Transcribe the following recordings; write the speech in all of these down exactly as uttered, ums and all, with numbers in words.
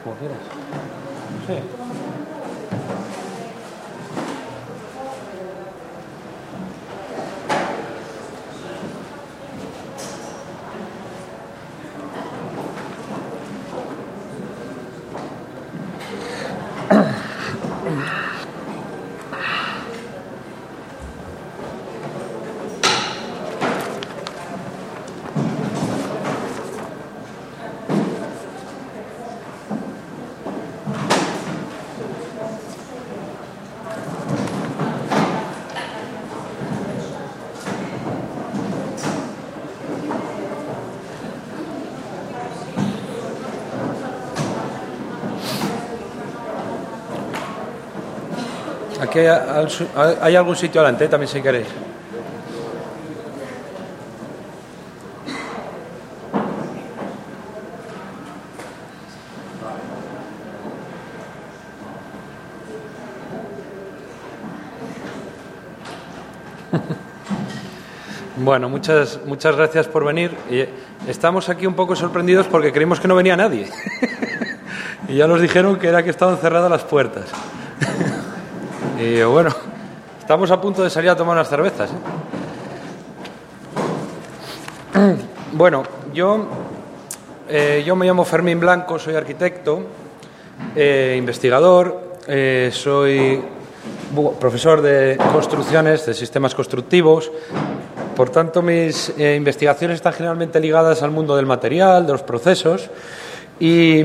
Como quieras. Sí. Aquí hay, hay algún sitio adelante, también si queréis. Bueno, muchas, muchas gracias por venir. Estamos aquí un poco sorprendidos porque creímos que no venía nadie. Y ya nos dijeron que era que estaban cerradas las puertas. Y bueno, estamos a punto de salir a tomar unas cervezas, ¿eh? Bueno, yo, eh, yo me llamo Fermín Blanco, soy arquitecto, eh, investigador, eh, soy profesor de construcciones, de sistemas constructivos. Por tanto, mis eh, investigaciones están generalmente ligadas al mundo del material, de los procesos y...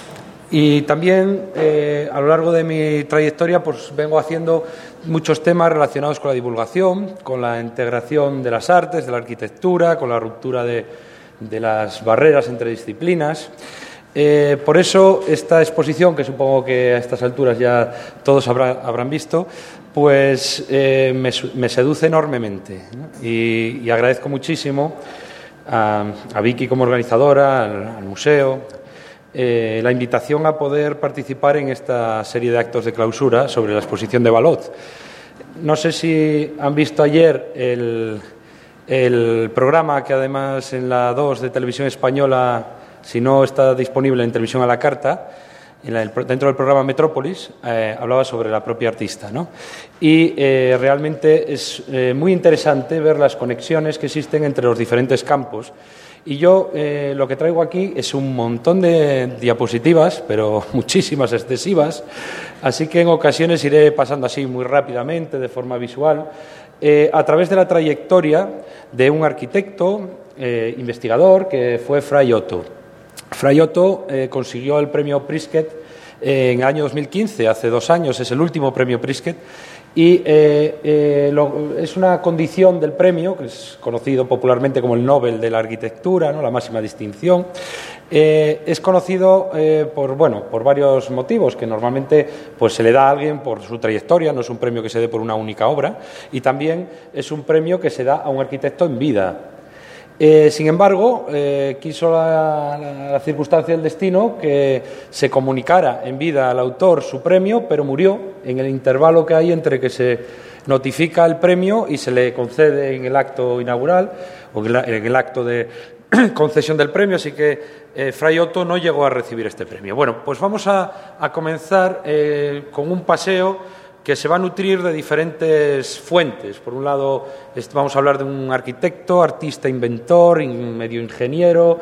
Y también, eh, a lo largo de mi trayectoria, pues vengo haciendo muchos temas relacionados con la divulgación, con la integración de las artes, de la arquitectura, con la ruptura de, de las barreras entre disciplinas. Eh, por eso, esta exposición, que supongo que a estas alturas ya todos habrá, habrán visto, pues eh, me, me seduce enormemente, ¿no? Y, y agradezco muchísimo a, a Vicky como organizadora, al, al museo, Eh, la invitación a poder participar en esta serie de actos de clausura sobre la exposición de Valot. No sé si han visto ayer el, el programa que además en la dos de Televisión Española, si no está disponible en Televisión a la Carta, en la, dentro del programa Metrópolis, eh, hablaba sobre la propia artista, ¿no? Y eh, realmente es eh, muy interesante ver las conexiones que existen entre los diferentes campos. Y yo eh, lo que traigo aquí es un montón de diapositivas, pero muchísimas, excesivas, así que en ocasiones iré pasando así muy rápidamente, de forma visual, eh, a través de la trayectoria de un arquitecto, eh, investigador, que fue Fray Otto. Fray Otto eh, consiguió el premio Pritzker eh, en el año dos mil quince, hace dos años, es el último premio Pritzker. Y eh, eh, lo, es una condición del premio, que es conocido popularmente como el Nobel de la Arquitectura, ¿no?, la máxima distinción. Eh, es conocido eh, por, bueno, por varios motivos, que normalmente pues, se le da a alguien por su trayectoria, no es un premio que se dé por una única obra, y también es un premio que se da a un arquitecto en vida. Eh, sin embargo, eh, quiso la, la, la circunstancia del destino que se comunicara en vida al autor su premio, pero murió en el intervalo que hay entre que se notifica el premio y se le concede en el acto inaugural o en el acto de concesión del premio, así que eh, Fray Otto no llegó a recibir este premio. Bueno, pues vamos a, a comenzar eh, con un paseo que se va a nutrir de diferentes fuentes. Por un lado, vamos a hablar de un arquitecto, artista, inventor, medio ingeniero,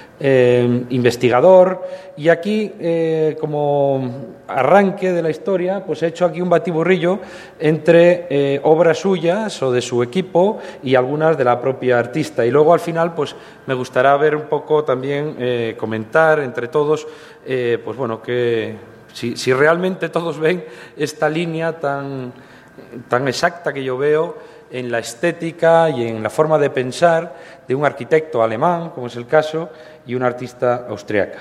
eh, investigador. Y aquí, eh, como arranque de la historia, pues he hecho aquí un batiburrillo entre eh, obras suyas o de su equipo y algunas de la propia artista. Y luego, al final, pues me gustará ver un poco también, eh, comentar entre todos, eh, pues bueno, que... Si, si realmente todos ven esta línea tan, tan exacta que yo veo en la estética y en la forma de pensar de un arquitecto alemán, como es el caso, y una artista austriaca.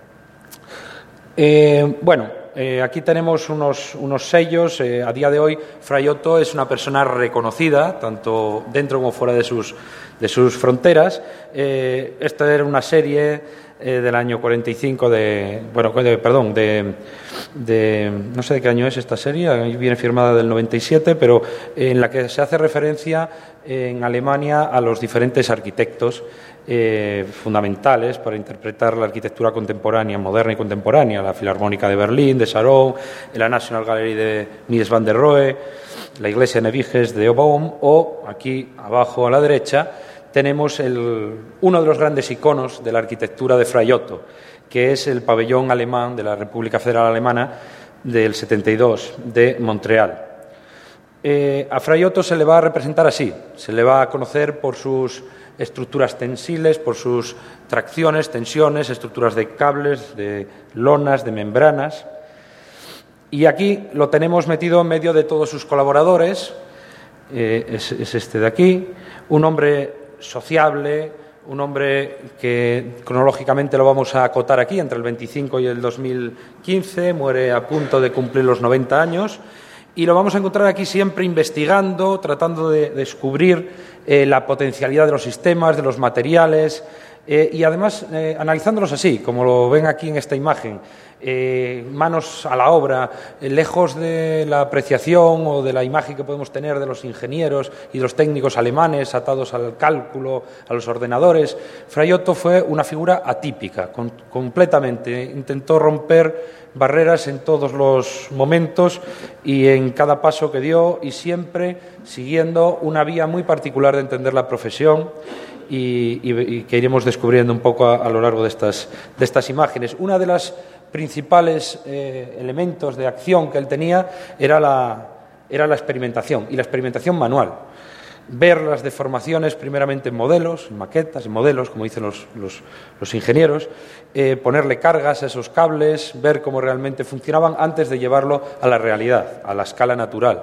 Eh, bueno, eh, aquí tenemos unos, unos sellos. Eh, a día de hoy, Fray Otto es una persona reconocida, tanto dentro como fuera de sus, de sus fronteras. Eh, esta era una serie eh, del año cuarenta y cinco, de, bueno, de, perdón, de, de, no sé de qué año es esta serie, ahí viene firmada del noventa y siete, pero en la que se hace referencia en Alemania a los diferentes arquitectos Eh, fundamentales para interpretar la arquitectura contemporánea, moderna y contemporánea, la Filarmónica de Berlín, de Sarov, la National Gallery de Mies van der Rohe, la Iglesia de Neviges de Oboum, o aquí abajo a la derecha tenemos el, uno de los grandes iconos de la arquitectura de Fra Giotto, que es el pabellón alemán de la República Federal Alemana del setenta y dos de Montreal. Eh, a Fra Giotto se le va a representar así, se le va a conocer por sus estructuras tensiles, por sus tracciones, tensiones, estructuras de cables, de lonas, de membranas. Y aquí lo tenemos metido en medio de todos sus colaboradores, eh, es, es este de aquí, un hombre sociable, un hombre que cronológicamente lo vamos a acotar aquí, entre el veinticinco y el dos mil quince, muere a punto de cumplir los noventa años, y lo vamos a encontrar aquí siempre investigando, tratando de descubrir eh, la potencialidad de los sistemas, de los materiales, eh, y además eh, analizándolos así, como lo ven aquí en esta imagen, eh, manos a la obra, eh, lejos de la apreciación o de la imagen que podemos tener de los ingenieros y de los técnicos alemanes atados al cálculo, a los ordenadores. Fra Giotto fue una figura atípica, con, completamente, intentó romper barreras en todos los momentos y en cada paso que dio, y siempre siguiendo una vía muy particular de entender la profesión y, y, y que iremos descubriendo un poco a, a lo largo de estas, de estas imágenes. Una de las principales eh, elementos de acción que él tenía era la, era la experimentación, y la experimentación manual. Ver las deformaciones primeramente en modelos, en maquetas, en modelos, como dicen los, los, los ingenieros, eh, ponerle cargas a esos cables, ver cómo realmente funcionaban antes de llevarlo a la realidad, a la escala natural.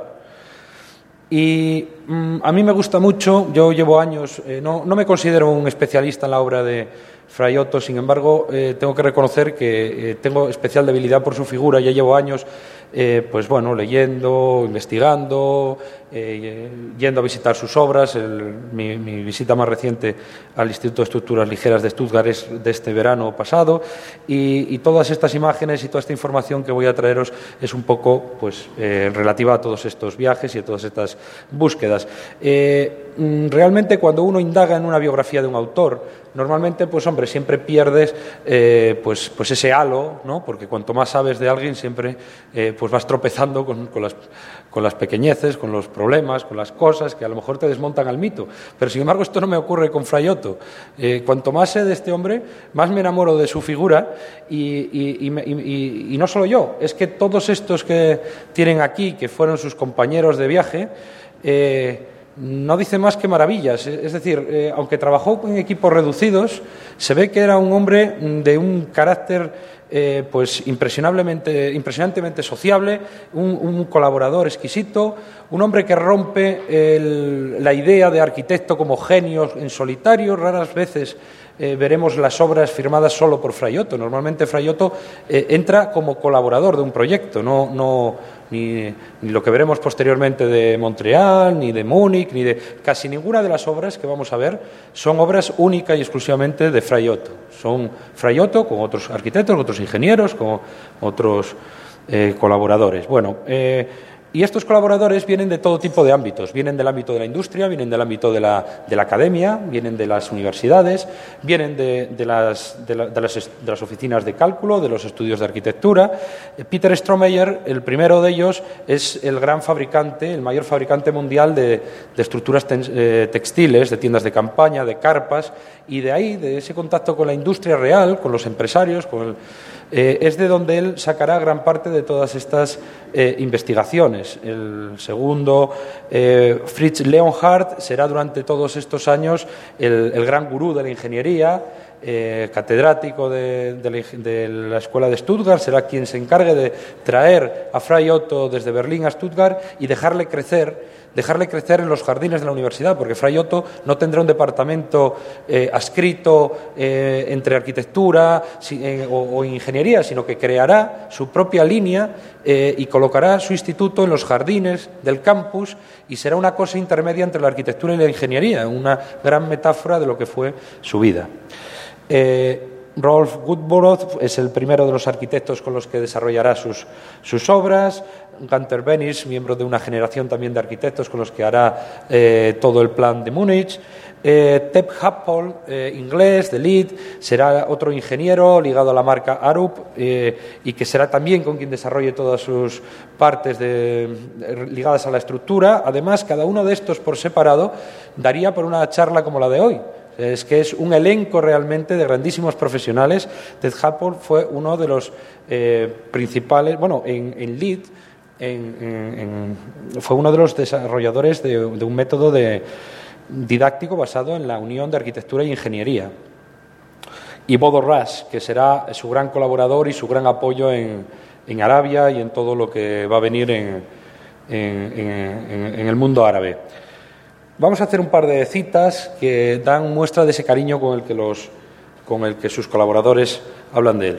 Y mmm, a mí me gusta mucho, yo llevo años, eh, no, no me considero un especialista en la obra de Fra Giotto, sin embargo, eh, tengo que reconocer que eh, tengo especial debilidad por su figura, ya llevo años Eh, pues bueno, leyendo, investigando, eh, yendo a visitar sus obras. El, mi, mi visita más reciente al Instituto de Estructuras Ligeras de Stuttgart es de este verano pasado, y, y todas estas imágenes y toda esta información que voy a traeros es un poco pues, eh, relativa a todos estos viajes y a todas estas búsquedas. Eh, realmente cuando uno indaga en una biografía de un autor, normalmente, pues hombre, siempre pierdes eh, pues, pues ese halo, ¿no? Porque cuanto más sabes de alguien, siempre eh, pues vas tropezando con, con, las, con las pequeñeces, con los problemas, con las cosas que a lo mejor te desmontan al mito. Pero, sin embargo, esto no me ocurre con Fra Giotto. Eh, cuanto más sé de este hombre, más me enamoro de su figura, y, y, y, y, y no solo yo, es que todos estos que tienen aquí, que fueron sus compañeros de viaje, eh, no dice más que maravillas. Es decir, eh, aunque trabajó en equipos reducidos, se ve que era un hombre de un carácter eh, pues impresionablemente, impresionantemente sociable, un, un colaborador exquisito, un hombre que rompe el, la idea de arquitecto como genio en solitario. Raras veces eh, veremos las obras firmadas solo por Fra Giotto. Normalmente Fra Giotto eh, entra como colaborador de un proyecto, no... no Ni, ni lo que veremos posteriormente de Montreal, ni de Múnich, ni de casi ninguna de las obras que vamos a ver son obras únicas y exclusivamente de Fra Giotto. Son Fra Giotto con otros arquitectos, con otros ingenieros, con otros eh, colaboradores. Bueno, eh, y estos colaboradores vienen de todo tipo de ámbitos. Vienen del ámbito de la industria, vienen del ámbito de la, de la academia, vienen de las universidades, vienen de, de, las, de, la, de, las, de las oficinas de cálculo, de los estudios de arquitectura. Peter Strohmeyer, el primero de ellos, es el gran fabricante, el mayor fabricante mundial de, de estructuras ten, eh, textiles, de tiendas de campaña, de carpas, y de ahí, de ese contacto con la industria real, con los empresarios, con el, eh, es de donde él sacará gran parte de todas estas eh, investigaciones. El segundo, eh, Fritz Leonhardt, será durante todos estos años el, el gran gurú de la ingeniería, eh, catedrático de, de, la, de la Escuela de Stuttgart, será quien se encargue de traer a Fra Giotto desde Berlín a Stuttgart y dejarle crecer dejarle crecer en los jardines de la universidad, porque Fray Otto no tendrá un departamento eh, adscrito eh, entre arquitectura si, eh, o, o ingeniería, sino que creará su propia línea eh, y colocará su instituto en los jardines del campus y será una cosa intermedia entre la arquitectura y la ingeniería, una gran metáfora de lo que fue su vida. Eh, Rolf Woodborough es el primero de los arquitectos con los que desarrollará sus, sus obras. Gunther Benis, miembro de una generación también de arquitectos con los que hará eh, todo el plan de Múnich. Eh, Tep Happel, eh, inglés, de Leeds, será otro ingeniero ligado a la marca Arup eh, y que será también con quien desarrolle todas sus partes de, de, ligadas a la estructura. Además, cada uno de estos por separado daría por una charla como la de hoy. Es que es un elenco realmente de grandísimos profesionales. Ted Happel fue uno de los eh, principales, bueno, en, en Leeds, en, en, en, fue uno de los desarrolladores de, de un método de, didáctico basado en la unión de arquitectura e ingeniería. Y Bodo Rasch, que será su gran colaborador y su gran apoyo en, en Arabia y en todo lo que va a venir en, en, en, en el mundo árabe. Vamos a hacer un par de citas que dan muestra de ese cariño con el que, los, con el que sus colaboradores hablan de él.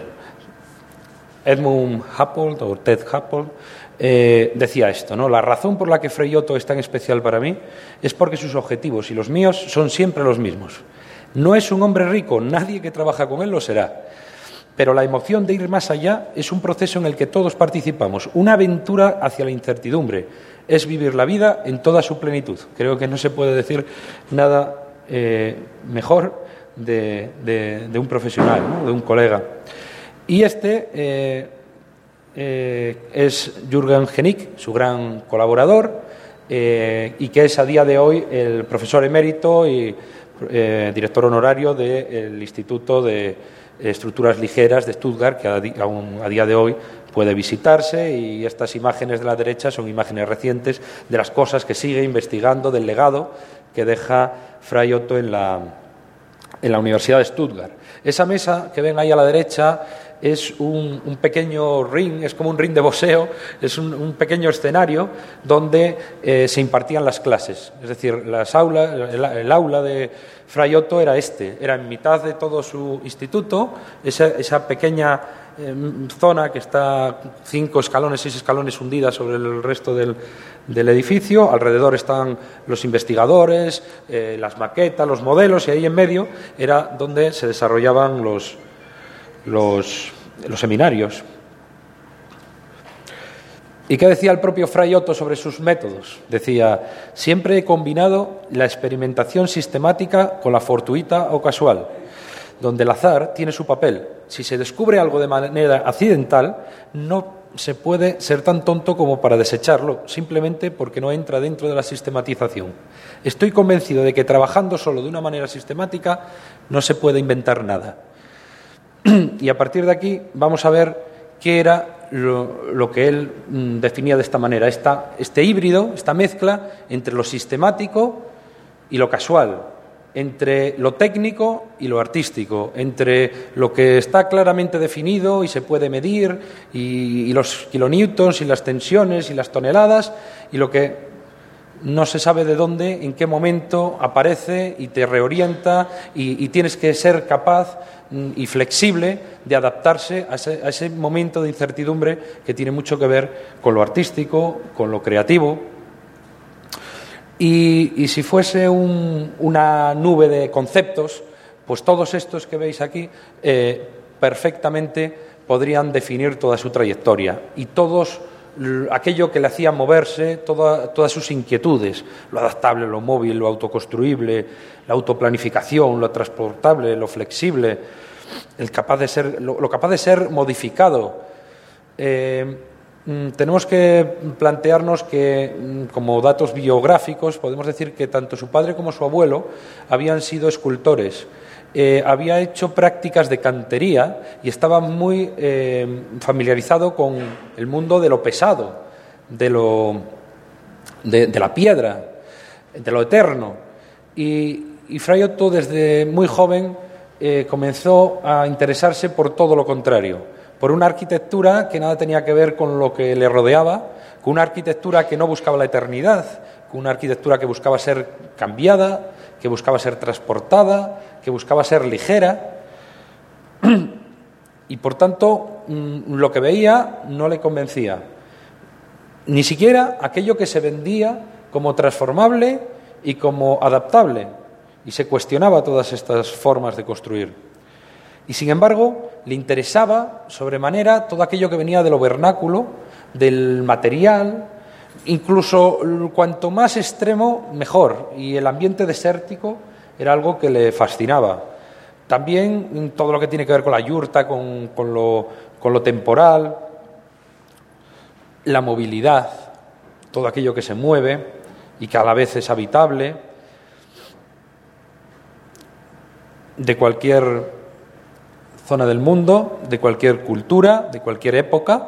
Edmund Happel, o Ted Happel, eh, decía esto, ¿no? La razón por la que Fray Otto es tan especial para mí es porque sus objetivos y los míos son siempre los mismos. No es un hombre rico, nadie que trabaja con él lo será. Pero la emoción de ir más allá es un proceso en el que todos participamos, una aventura hacia la incertidumbre. Es vivir la vida en toda su plenitud. Creo que no se puede decir nada eh, mejor de, de, de un profesional, ¿no? De un colega. Y este eh, eh, es Jürgen Genick, su gran colaborador, eh, y que es a día de hoy el profesor emérito y eh, director honorario del Instituto de Estructuras Ligeras de Stuttgart, que a, aún a día de hoy puede visitarse, y estas imágenes de la derecha son imágenes recientes de las cosas que sigue investigando, del legado que deja Fray Otto en la, en la Universidad de Stuttgart. Esa mesa que ven ahí a la derecha es un, un pequeño ring, es como un ring de boxeo, es un, un pequeño escenario donde eh, se impartían las clases. Es decir, las aulas, el, el aula de Fray Otto era este, era en mitad de todo su instituto, esa, esa pequeña eh, zona que está cinco escalones, seis escalones hundida sobre el resto del, del edificio. Alrededor están los investigadores, eh, las maquetas, los modelos, y ahí en medio era donde se desarrollaban los Los, los seminarios. ¿Y qué decía el propio Fray Otto sobre sus métodos? Decía: siempre he combinado la experimentación sistemática con la fortuita o casual, donde el azar tiene su papel. Si se descubre algo de manera accidental, no se puede ser tan tonto como para desecharlo, simplemente porque no entra dentro de la sistematización. Estoy convencido de que trabajando solo de una manera sistemática no se puede inventar nada. Y a partir de aquí vamos a ver qué era lo, lo que él mm, definía de esta manera, esta, este híbrido, esta mezcla entre lo sistemático y lo casual, entre lo técnico y lo artístico, entre lo que está claramente definido y se puede medir, y, y los kilonewtons y las tensiones y las toneladas, y lo que no se sabe de dónde, en qué momento aparece y te reorienta, y, y tienes que ser capaz y flexible de adaptarse a ese, a ese momento de incertidumbre que tiene mucho que ver con lo artístico, con lo creativo. Y, y si fuese un, una nube de conceptos, pues todos estos que veis aquí eh, perfectamente podrían definir toda su trayectoria y todos aquello que le hacía moverse, toda, todas sus inquietudes, lo adaptable, lo móvil, lo autoconstruible, la autoplanificación, lo transportable, lo flexible, el capaz de ser, lo, lo capaz de ser modificado. Eh, tenemos que plantearnos que, como datos biográficos, podemos decir que tanto su padre como su abuelo habían sido escultores. Eh, había hecho prácticas de cantería y estaba muy eh, familiarizado con el mundo de lo pesado, de, lo, de, de la piedra, de lo eterno. Y, y Fray Otto, desde muy joven, eh, comenzó a interesarse por todo lo contrario, por una arquitectura que nada tenía que ver con lo que le rodeaba, con una arquitectura que no buscaba la eternidad, con una arquitectura que buscaba ser cambiada, que buscaba ser transportada, que buscaba ser ligera, y por tanto lo que veía no le convencía, ni siquiera aquello que se vendía como transformable y como adaptable, y se cuestionaba todas estas formas de construir. Y sin embargo, le interesaba sobremanera todo aquello que venía de lo vernáculo, del material, incluso cuanto más extremo, mejor, y el ambiente desértico era algo que le fascinaba. También todo lo que tiene que ver con la yurta, con, con, lo, con lo temporal, la movilidad, todo aquello que se mueve y que a la vez es habitable, de cualquier zona del mundo, de cualquier cultura, de cualquier época.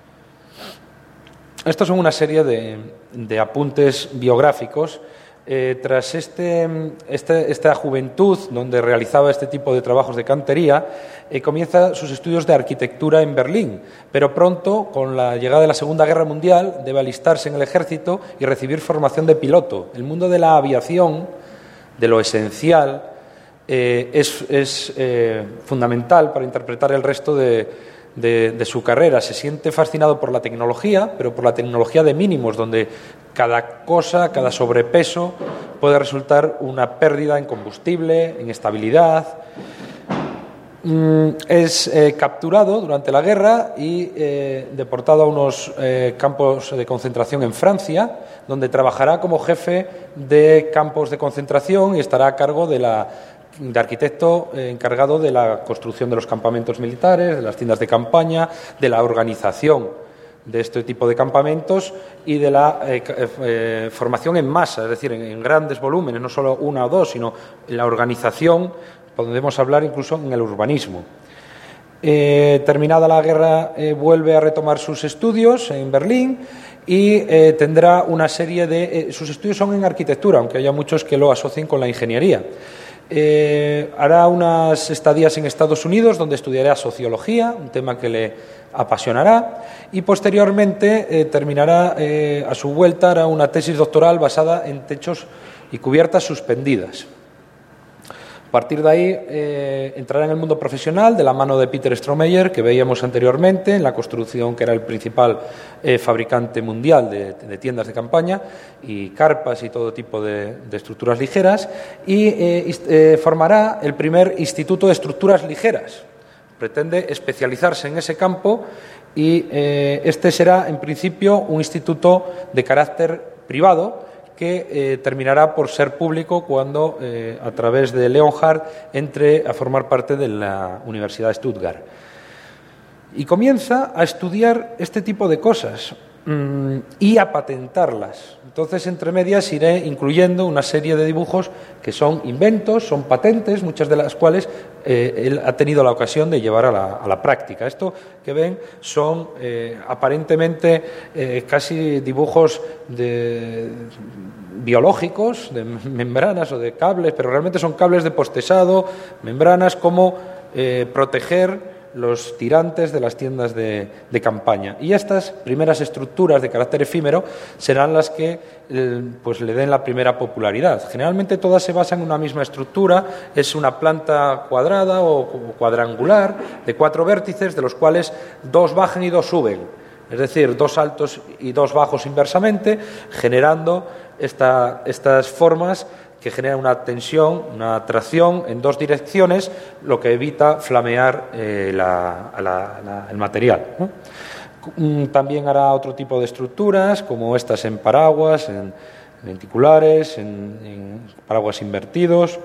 Estos son una serie de, de apuntes biográficos. Eh, tras este, este, esta juventud donde realizaba este tipo de trabajos de cantería, eh, comienza sus estudios de arquitectura en Berlín, pero pronto, con la llegada de la Segunda Guerra Mundial, debe alistarse en el ejército y recibir formación de piloto. El mundo de la aviación, de lo esencial, eh, es, es eh, fundamental para interpretar el resto de, de, de su carrera. Se siente fascinado por la tecnología, pero por la tecnología de mínimos, donde cada cosa, cada sobrepeso puede resultar una pérdida en combustible, en estabilidad. Es eh, capturado durante la guerra y eh, deportado a unos eh, campos de concentración en Francia, donde trabajará como jefe de campos de concentración y estará a cargo de la de arquitecto eh, encargado de la construcción de los campamentos militares, de las tiendas de campaña, de la organización de este tipo de campamentos y de la eh, eh, formación en masa, es decir, en, en grandes volúmenes, no solo una o dos, sino en la organización. Podemos hablar incluso en el urbanismo. Eh, terminada la guerra, eh, vuelve a retomar sus estudios en Berlín y eh, tendrá una serie de... Eh, sus estudios son en arquitectura, aunque haya muchos que lo asocien con la ingeniería. Eh, hará unas estadías en Estados Unidos donde estudiará sociología, un tema que le apasionará, y posteriormente eh, terminará eh, a su vuelta hará una tesis doctoral basada en techos y cubiertas suspendidas. A partir de ahí eh, entrará en el mundo profesional de la mano de Peter Strohmeyer, que veíamos anteriormente, en la construcción, que era el principal eh, fabricante mundial de, de tiendas de campaña y carpas y todo tipo de, de estructuras ligeras, y eh, eh, formará el primer instituto de estructuras ligeras. Pretende especializarse en ese campo y eh, este será en principio un instituto de carácter privado, que eh, terminará por ser público cuando, eh, a través de Leonhard, entre a formar parte de la Universidad de Stuttgart. Y comienza a estudiar este tipo de cosas mmm, y a patentarlas. Entonces, entre medias, iré incluyendo una serie de dibujos que son inventos, son patentes, muchas de las cuales eh, él ha tenido la ocasión de llevar a la, a la práctica. Esto que ven son eh, aparentemente eh, casi dibujos de... biológicos, de membranas o de cables, pero realmente son cables de postesado, membranas, como eh, proteger los tirantes de las tiendas de, de campaña. Y estas primeras estructuras de carácter efímero serán las que eh, pues le den la primera popularidad. Generalmente todas se basan en una misma estructura, es una planta cuadrada o cuadrangular de cuatro vértices, de los cuales dos bajan y dos suben, es decir, dos altos y dos bajos inversamente, generando esta, estas formas que generan una tensión, una tracción en dos direcciones, lo que evita flamear eh, la, la, la, el material, ¿no? También hará otro tipo de estructuras, como estas en paraguas, en lenticulares, en, en paraguas invertidos.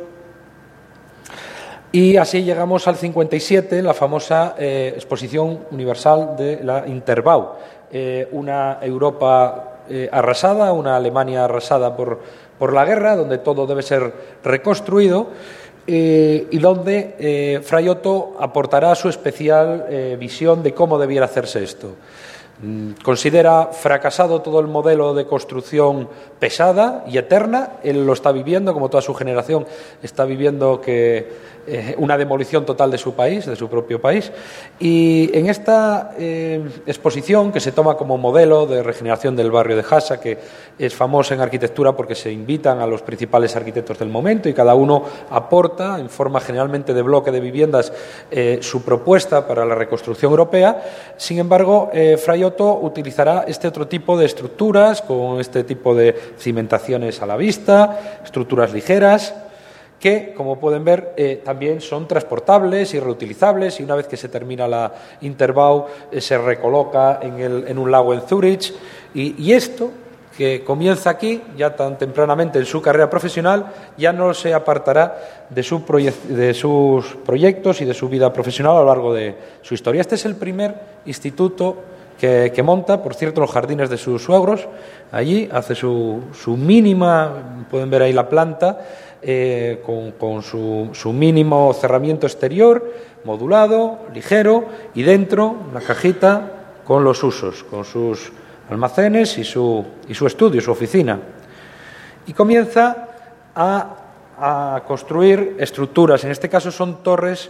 Y así llegamos al cincuenta y siete, la famosa eh, Exposición Universal de la Interbau, eh, una Europa eh, arrasada, una Alemania arrasada por, por la guerra, donde todo debe ser reconstruido, eh, y donde eh, Fray Otto aportará su especial eh, visión de cómo debiera hacerse esto. Considera fracasado todo el modelo de construcción pesada y eterna. Él lo está viviendo, como toda su generación está viviendo que eh, una demolición total de su país, de su propio país. Y en esta eh, exposición, que se toma como modelo de regeneración del barrio de Hassa, que es famosa en arquitectura porque se invitan a los principales arquitectos del momento y cada uno aporta, en forma generalmente de bloque de viviendas, eh, su propuesta para la reconstrucción europea. Sin embargo, eh, Fray Otto utilizará este otro tipo de estructuras, con este tipo de cimentaciones a la vista, estructuras ligeras, que, como pueden ver, eh, también son transportables y reutilizables, y una vez que se termina la Interbau eh, se recoloca en, el, en un lago en Zúrich. Y, y esto, que comienza aquí, ya tan tempranamente en su carrera profesional, ya no se apartará de, su de sus proyectos y de su vida profesional a lo largo de su historia. Este es el primer instituto que, que monta, por cierto, los jardines de sus suegros. Allí hace su, su mínima, pueden ver ahí la planta, eh, con, con su, su mínimo cerramiento exterior, modulado, ligero, y dentro una cajita con los usos, con sus almacenes y su, y su estudio, su oficina. Y comienza a, a construir estructuras. En este caso son torres,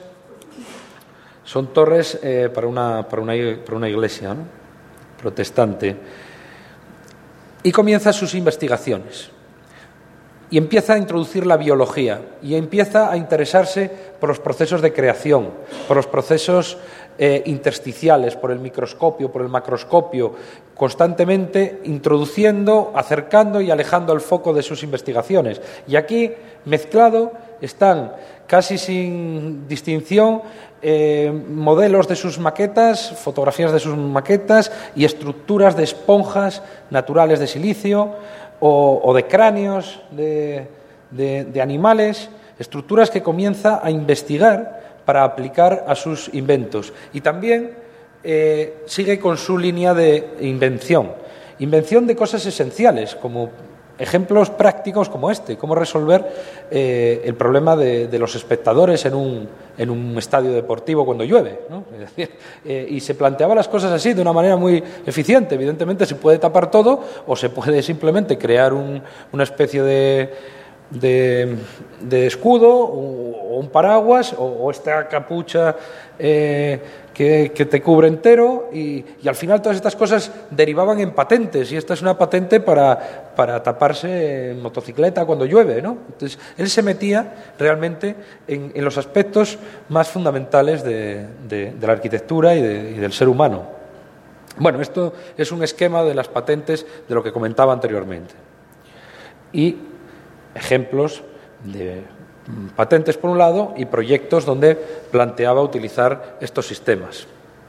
son torres eh, para, una, para, una, para una iglesia, ¿no?, protestante. Y comienza sus investigaciones. Y empieza a introducir la biología. Y empieza a interesarse por los procesos de creación, por los procesos Eh, intersticiales, por el microscopio, por el macroscopio, constantemente introduciendo, acercando y alejando el foco de sus investigaciones. Y aquí, mezclado, están casi sin distinción eh, modelos de sus maquetas, fotografías de sus maquetas y estructuras de esponjas naturales de silicio o, o de cráneos de, de, de animales, estructuras que comienza a investigar para aplicar a sus inventos. Y también eh, sigue con su línea de invención. Invención de cosas esenciales, como ejemplos prácticos como este, cómo resolver eh, el problema de, de los espectadores en un, en un estadio deportivo cuando llueve, ¿no? Es decir, eh, y se planteaba las cosas así, de una manera muy eficiente. Evidentemente se puede tapar todo o se puede simplemente crear un, una especie de... De, de escudo o, o un paraguas o, o esta capucha eh, que, que te cubre entero y, y al final todas estas cosas derivaban en patentes y esta es una patente para, para taparse en motocicleta cuando llueve, ¿no? Entonces él se metía realmente en, en los aspectos más fundamentales de, de, de la arquitectura y, de, y del ser humano. Bueno, esto es un esquema de las patentes de lo que comentaba anteriormente. Y ejemplos de patentes por un lado y proyectos donde planteaba utilizar estos sistemas.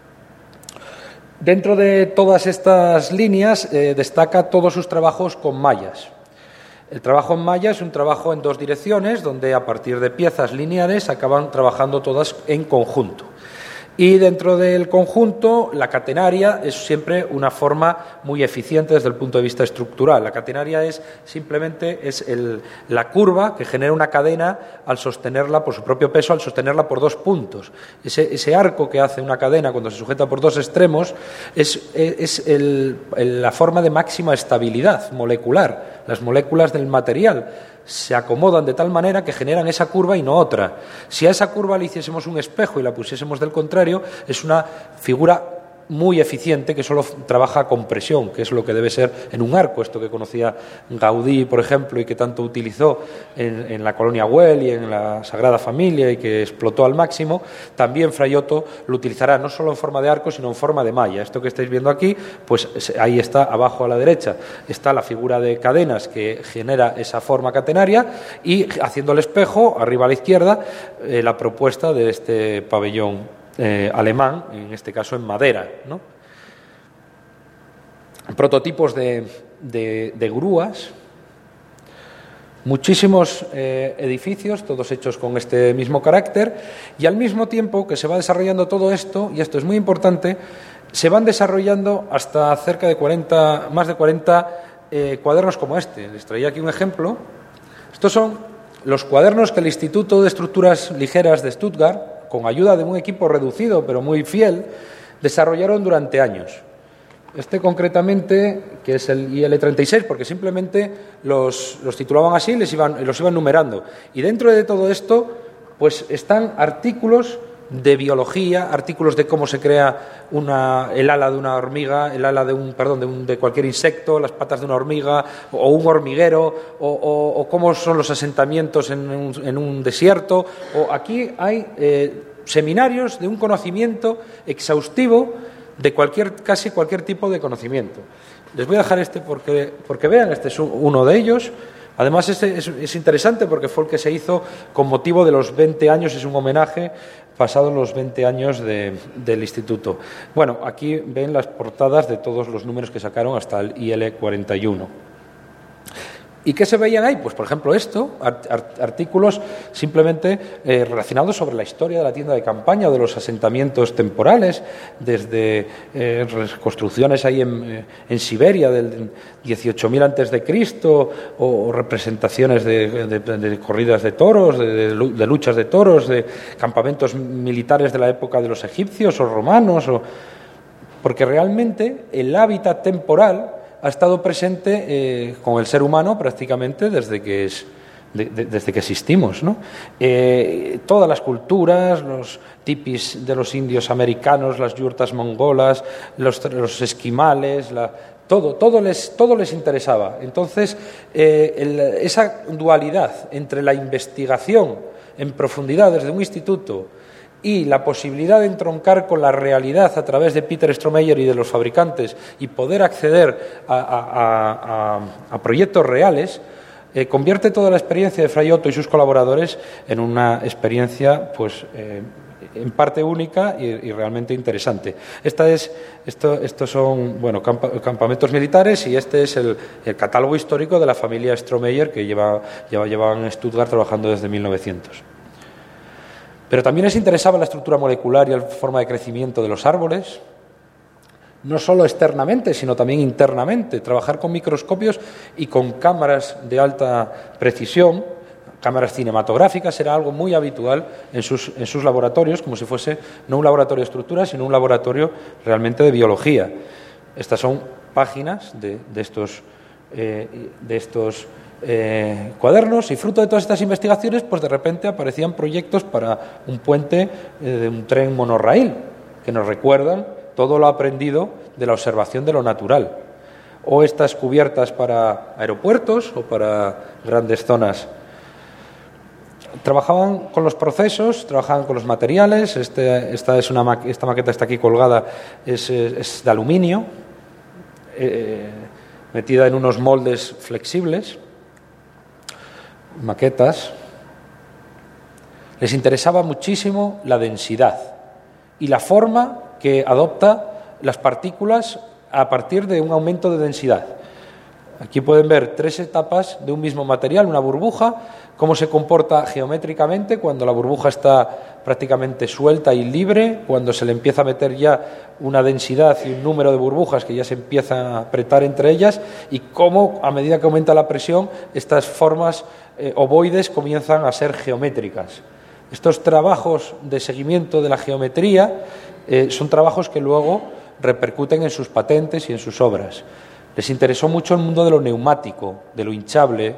Dentro de todas estas líneas eh, destaca todos sus trabajos con mallas. El trabajo en malla es un trabajo en dos direcciones donde a partir de piezas lineares acaban trabajando todas en conjunto. Y dentro del conjunto, la catenaria es siempre una forma muy eficiente desde el punto de vista estructural. La catenaria es simplemente es el, la curva que genera una cadena al sostenerla por su propio peso, al sostenerla por dos puntos. Ese, ese arco que hace una cadena cuando se sujeta por dos extremos es, es el, el, la forma de máxima estabilidad molecular. Las moléculas del material se acomodan de tal manera que generan esa curva y no otra. Si a esa curva le hiciésemos un espejo y la pusiésemos del contrario, es una figura muy eficiente que solo trabaja con presión, que es lo que debe ser en un arco, esto que conocía Gaudí, por ejemplo, y que tanto utilizó en, en la colonia Güell y en la Sagrada Familia y que explotó al máximo. También Fray Otto lo utilizará no solo en forma de arco, sino en forma de malla. Esto que estáis viendo aquí, pues ahí está, abajo a la derecha, está la figura de cadenas que genera esa forma catenaria y haciendo el espejo, arriba a la izquierda, eh, la propuesta de este pabellón Eh, alemán, en este caso en madera, ¿no? Prototipos de, de, de grúas, muchísimos eh, edificios, todos hechos con este mismo carácter, y al mismo tiempo que se va desarrollando todo esto, y esto es muy importante, se van desarrollando hasta cerca de cuarenta, más de cuarenta eh, cuadernos como este. Les traía aquí un ejemplo. Estos son los cuadernos que el Instituto de Estructuras Ligeras de Stuttgart, con ayuda de un equipo reducido pero muy fiel, desarrollaron durante años. Este concretamente, que es el I L treinta y seis, porque simplemente los, los titulaban así y les iban, los iban numerando. Y dentro de todo esto, pues están artículos de biología, artículos de cómo se crea una, el ala de una hormiga, el ala de un, perdón, de, un, de cualquier insecto, las patas de una hormiga, o un hormiguero, o, o, o cómo son los asentamientos en un, en un desierto. O aquí hay eh, seminarios de un conocimiento exhaustivo de cualquier, casi cualquier tipo de conocimiento. Les voy a dejar este porque, porque vean, este es uno de ellos. Además, este es, es interesante porque fue el que se hizo con motivo de los veinte años, es un homenaje pasados los veinte años de, del instituto. Bueno, aquí ven las portadas de todos los números que sacaron hasta el I L cuarenta y uno. ¿Y qué se veían ahí? Pues, por ejemplo, esto, artículos simplemente eh, relacionados sobre la historia de la tienda de campaña o de los asentamientos temporales, desde eh, reconstrucciones ahí en, en Siberia del dieciocho mil antes de Cristo, o, o representaciones de, de, de corridas de toros, de, de luchas de toros, de campamentos militares de la época de los egipcios o romanos, o, porque realmente el hábitat temporal ha estado presente eh, con el ser humano prácticamente desde que, es, de, de, desde que existimos, ¿no? Eh, todas las culturas, los tipis de los indios americanos, las yurtas mongolas, los, los esquimales, la, todo, todo, les, todo les interesaba. Entonces, eh, el, esa dualidad entre la investigación en profundidad desde un instituto y la posibilidad de entroncar con la realidad a través de Peter Stromeyer y de los fabricantes y poder acceder a, a, a, a proyectos reales, eh, convierte toda la experiencia de Fray Otto y sus colaboradores en una experiencia, pues, eh, en parte única y, y realmente interesante. Esta es, esto, estos son, bueno, campa, campamentos militares, y este es el, el catálogo histórico de la familia Stromeyer, que lleva, lleva, llevaban en Stuttgart trabajando desde mil novecientos. Pero también les interesaba la estructura molecular y la forma de crecimiento de los árboles, no solo externamente, sino también internamente. Trabajar con microscopios y con cámaras de alta precisión, cámaras cinematográficas, era algo muy habitual en sus, en sus laboratorios, como si fuese no un laboratorio de estructura, sino un laboratorio realmente de biología. Estas son páginas de, de estos... Eh, de estos Eh, cuadernos, y fruto de todas estas investigaciones, pues de repente aparecían proyectos para un puente eh, de un tren monorraíl, que nos recuerdan todo lo aprendido de la observación de lo natural, o estas cubiertas para aeropuertos o para grandes zonas. Trabajaban con los procesos, trabajaban con los materiales. Este, esta, es una ma esta maqueta está aquí colgada, es, es de aluminio, eh, metida en unos moldes flexibles. Maquetas. Les interesaba muchísimo la densidad y la forma que adopta las partículas a partir de un aumento de densidad. Aquí pueden ver tres etapas de un mismo material, una burbuja, cómo se comporta geométricamente cuando la burbuja está prácticamente suelta y libre, cuando se le empieza a meter ya una densidad y un número de burbujas que ya se empiezan a apretar entre ellas, y cómo, a medida que aumenta la presión, estas formas eh, ovoides comienzan a ser geométricas. Estos trabajos de seguimiento de la geometría eh, son trabajos que luego repercuten en sus patentes y en sus obras. Les interesó mucho el mundo de lo neumático, de lo hinchable.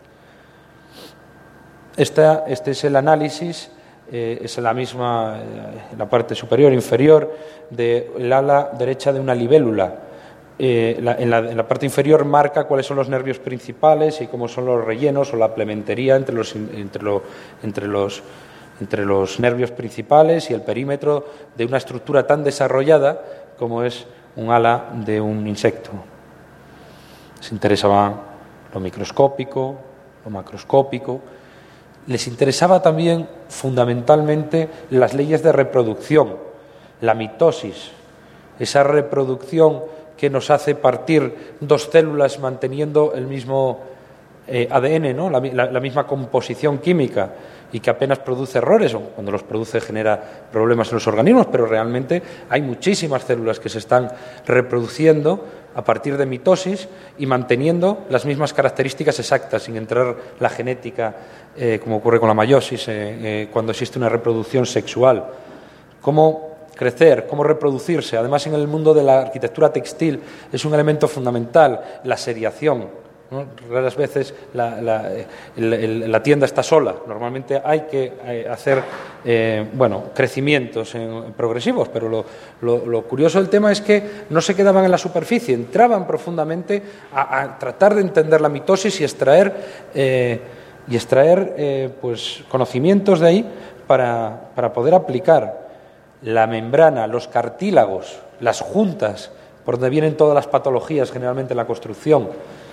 Esta, este es el análisis, eh, es la misma, eh, la parte superior e inferior del ala derecha de una libélula. Eh, la, en, la, en la parte inferior marca cuáles son los nervios principales y cómo son los rellenos o la plementería entre los, entre lo, entre los, entre los nervios principales y el perímetro de una estructura tan desarrollada como es un ala de un insecto. Les interesaba lo microscópico, lo macroscópico. Les interesaba también fundamentalmente las leyes de reproducción, la mitosis, esa reproducción que nos hace partir dos células manteniendo el mismo eh, A D N, ¿no? la, la, la misma composición química, y que apenas produce errores, o cuando los produce genera problemas en los organismos, pero realmente hay muchísimas células que se están reproduciendo a partir de mitosis y manteniendo las mismas características exactas, sin entrar la genética, eh, como ocurre con la meiosis, eh, eh, cuando existe una reproducción sexual. Cómo crecer, cómo reproducirse. Además, en el mundo de la arquitectura textil es un elemento fundamental, la seriación, ¿no? Raras veces la, la, el, el, la tienda está sola. Normalmente hay que eh, hacer eh, bueno, crecimientos en, progresivos, pero lo, lo, lo curioso del tema es que no se quedaban en la superficie, entraban profundamente a, a tratar de entender la mitosis y extraer, eh, y extraer eh, pues, conocimientos de ahí para, para poder aplicar la membrana, los cartílagos, las juntas, por donde vienen todas las patologías generalmente en la construcción,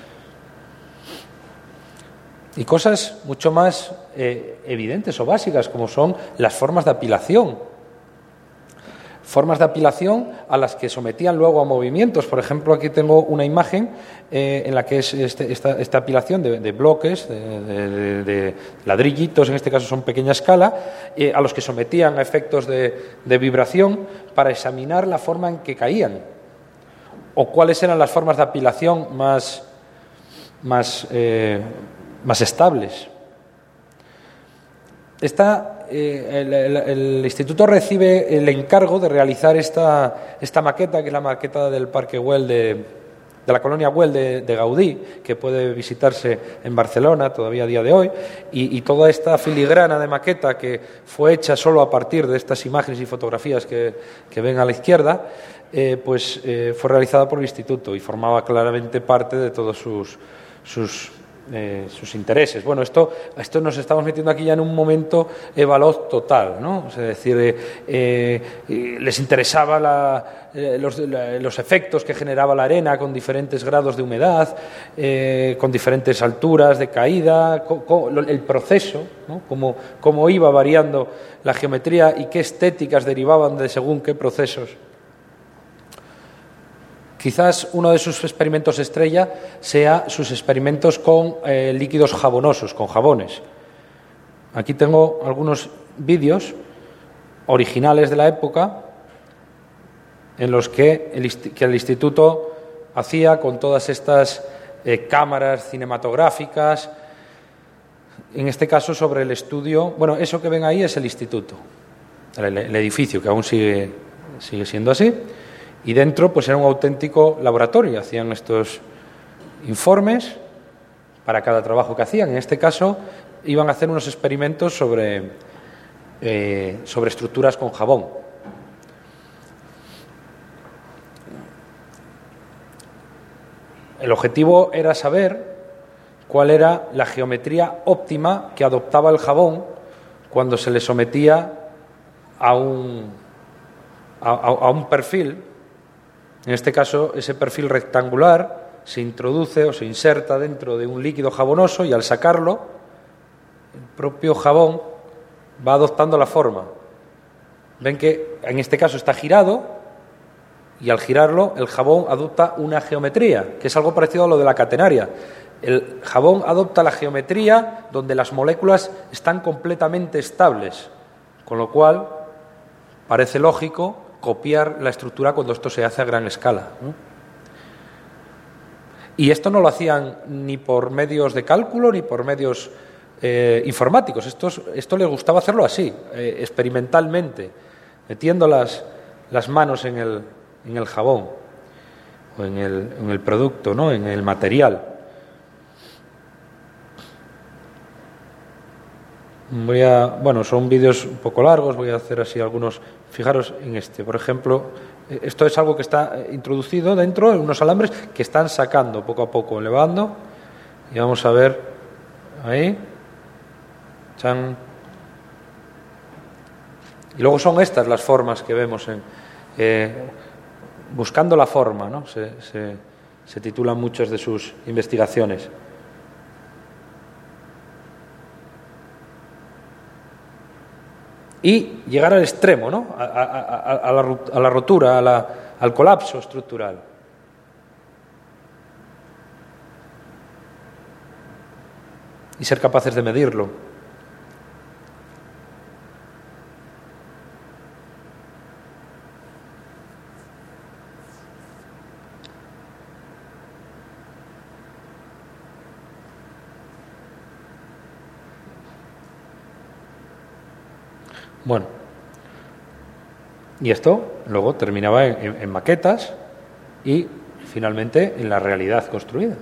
y cosas mucho más eh, evidentes o básicas, como son las formas de apilación. Formas de apilación a las que sometían luego a movimientos. Por ejemplo, aquí tengo una imagen eh, en la que es este, esta, esta apilación de, de bloques, de, de, de ladrillitos, en este caso son pequeña escala, eh, a los que sometían a efectos de, de vibración para examinar la forma en que caían. O cuáles eran las formas de apilación más... más eh, más estables. Esta, eh, el, el, el instituto recibe el encargo de realizar esta, esta maqueta, que es la maqueta del Parque Güell de, de la colonia Güell de, de Gaudí, que puede visitarse en Barcelona todavía a día de hoy, y, y toda esta filigrana de maqueta que fue hecha solo a partir de estas imágenes y fotografías que, que ven a la izquierda, eh, pues eh, fue realizada por el instituto y formaba claramente parte de todos sus, sus Eh, sus intereses. Bueno, esto, esto nos estamos metiendo aquí ya en un momento Evalot total, ¿no? Es decir, eh, eh, les interesaba la, eh, los, la, los efectos que generaba la arena con diferentes grados de humedad, eh, con diferentes alturas de caída, co, co, el proceso, ¿no? Cómo, cómo iba variando la geometría y qué estéticas derivaban de según qué procesos. Quizás uno de sus experimentos estrella sea sus experimentos con eh, líquidos jabonosos, con jabones. Aquí tengo algunos vídeos originales de la época en los que el, que el instituto hacía con todas estas eh, cámaras cinematográficas, en este caso sobre el estudio. Bueno, eso que ven ahí es el instituto, el, el edificio, que aún sigue, sigue siendo así. Y dentro pues era un auténtico laboratorio, hacían estos informes para cada trabajo que hacían. En este caso iban a hacer unos experimentos sobre, eh, sobre estructuras con jabón. El objetivo era saber cuál era la geometría óptima que adoptaba el jabón cuando se le sometía a un, a, a un perfil. En este caso, ese perfil rectangular se introduce o se inserta dentro de un líquido jabonoso y al sacarlo, el propio jabón va adoptando la forma. Ven que en este caso está girado y al girarlo el jabón adopta una geometría, que es algo parecido a lo de la catenaria. El jabón adopta la geometría donde las moléculas están completamente estables, con lo cual parece lógico copiar la estructura cuando esto se hace a gran escala, ¿no? Y esto no lo hacían ni por medios de cálculo ni por medios eh, informáticos. Estos, esto les gustaba hacerlo así, eh, experimentalmente, metiendo las, las manos en el, en el jabón o en el, en el producto, ¿no? En el material. Voy a, bueno, son vídeos un poco largos, voy a hacer así algunos. Fijaros en este, por ejemplo, esto es algo que está introducido dentro de unos alambres que están sacando poco a poco, elevando, y vamos a ver ahí, chan. Y luego son estas las formas que vemos en eh, buscando la forma, ¿no? Se, se, se titulan muchas de sus investigaciones. Y llegar al extremo, ¿no? a, a, a, a, la, a la rotura, a la, al colapso estructural. Y ser capaces de medirlo. Bueno, Y esto luego terminaba en, en, en maquetas y finalmente en la realidad construida.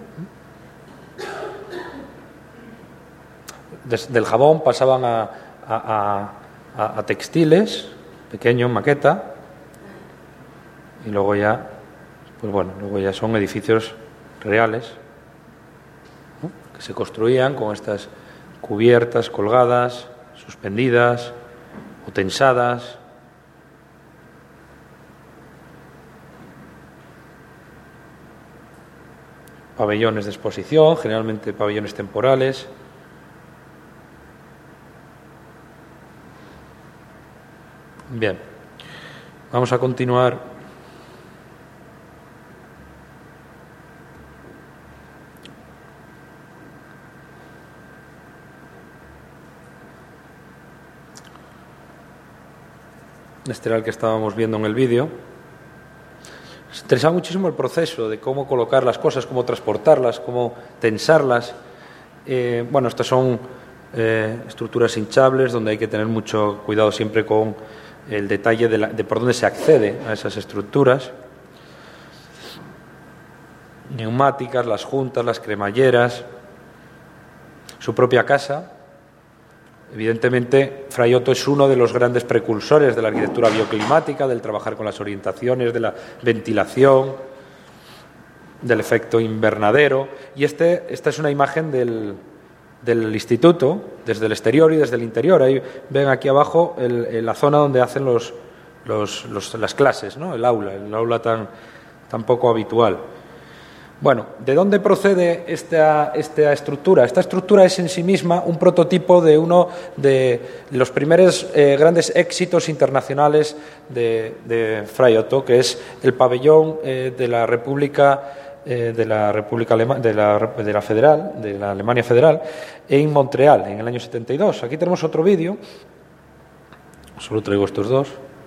Des, del jabón pasaban a, a, a, a textiles, pequeño, maqueta, y luego ya, pues bueno, luego ya son edificios reales, ¿no?, que se construían con estas cubiertas colgadas, suspendidas o tensadas. Pabellones de exposición, generalmente pabellones temporales. Bien, vamos a continuar. Este era el que estábamos viendo en el vídeo. Nos interesaba muchísimo el proceso de cómo colocar las cosas, cómo transportarlas, cómo tensarlas. Eh, bueno, estas son eh, estructuras hinchables donde hay que tener mucho cuidado siempre con el detalle de, la, de por dónde se accede a esas estructuras. Neumáticas, las juntas, las cremalleras, su propia casa. Evidentemente, Fray Otto es uno de los grandes precursores de la arquitectura bioclimática, del trabajar con las orientaciones, de la ventilación, del efecto invernadero. Y este, esta es una imagen del, del instituto, desde el exterior y desde el interior. Ahí ven aquí abajo el, el, la zona donde hacen los, los, los, las clases, ¿no?, el aula, el aula tan, tan poco habitual. Bueno, ¿de dónde procede esta, esta estructura? Esta estructura es en sí misma un prototipo de uno de los primeros eh, grandes éxitos internacionales de, de Fray Otto, que es el pabellón eh, de la República eh, de la República Alema, de, la, de la Federal, de la Alemania Federal, en Montreal, en el año setenta y dos. Aquí tenemos otro vídeo. Solo traigo estos dos.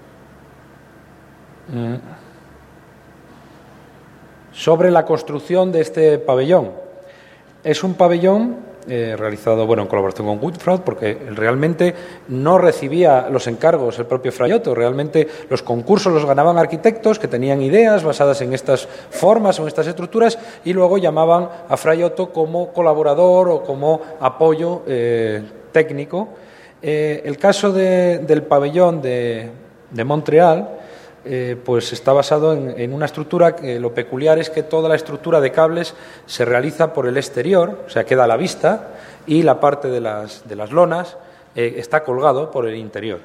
Mm. Sobre la construcción de este pabellón. Es un pabellón eh, realizado, bueno, en colaboración con Woodford, porque realmente no recibía los encargos el propio Fray Otto. Realmente los concursos los ganaban arquitectos que tenían ideas basadas en estas formas o en estas estructuras y luego llamaban a Fray Otto como colaborador o como apoyo eh, técnico. Eh, el caso de, del pabellón de, de Montreal Eh, pues está basado en, en una estructura que lo peculiar es que toda la estructura de cables se realiza por el exterior, o sea, queda a la vista, y la parte de las, de las lonas eh, está colgado por el interior.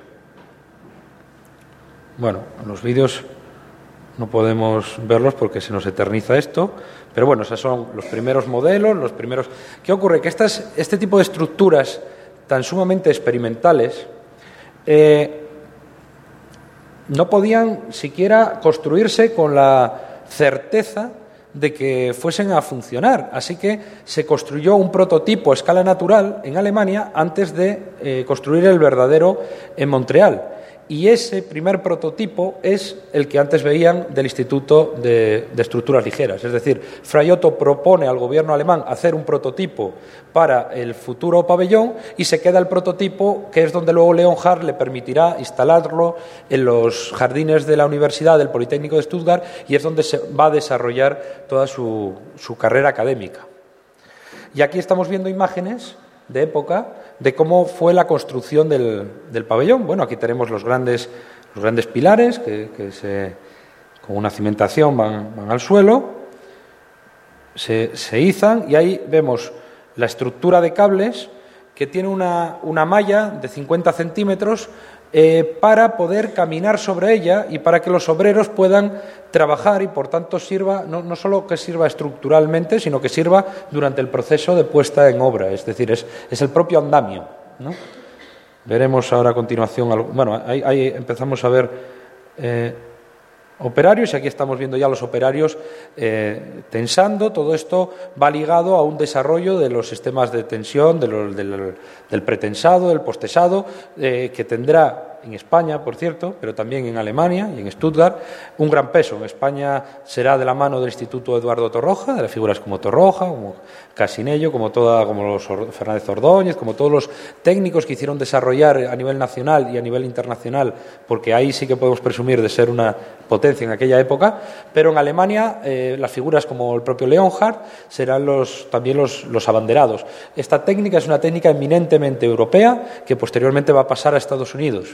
Bueno, en los vídeos no podemos verlos porque se nos eterniza esto, pero bueno, esos son los primeros modelos, los primeros... ¿Qué ocurre? Que estas, este tipo de estructuras tan sumamente experimentales eh, no podían siquiera construirse con la certeza de que fuesen a funcionar. Así que se construyó un prototipo a escala natural en Alemania antes de eh, construir el verdadero en Montreal. Y ese primer prototipo es el que antes veían del Instituto de, de Estructuras Ligeras. Es decir, Fray Otto propone al gobierno alemán hacer un prototipo para el futuro pabellón y se queda el prototipo, que es donde luego Leonhard le permitirá instalarlo en los jardines de la Universidad del Politécnico de Stuttgart y es donde se va a desarrollar toda su, su carrera académica. Y aquí estamos viendo imágenes de época de cómo fue la construcción del, del pabellón. Bueno, aquí tenemos los grandes, los grandes pilares que, que se, con una cimentación van, van al suelo, se, se izan y ahí vemos la estructura de cables que tiene una, una malla de cincuenta centímetros eh, para poder caminar sobre ella y para que los obreros puedan trabajar y por tanto sirva, no, no solo que sirva estructuralmente, sino que sirva durante el proceso de puesta en obra, es decir, es, es el propio andamio, ¿no? Veremos ahora a continuación, bueno, ahí, ahí empezamos a ver eh, operarios y aquí estamos viendo ya los operarios eh, tensando. Todo esto va ligado a un desarrollo de los sistemas de tensión, de los, del, del pretensado, del postesado, eh, que tendrá en España, por cierto, pero también en Alemania y en Stuttgart, un gran peso. En España será de la mano del Instituto Eduardo Torroja, de las figuras como Torroja, como Casinello, como, toda, como los Fernández Ordóñez, como todos los técnicos que hicieron desarrollar a nivel nacional y a nivel internacional, porque ahí sí que podemos presumir de ser una potencia en aquella época, pero en Alemania eh, las figuras como el propio Leonhard serán los, también los, los abanderados. Esta técnica es una técnica eminentemente europea que posteriormente va a pasar a Estados Unidos.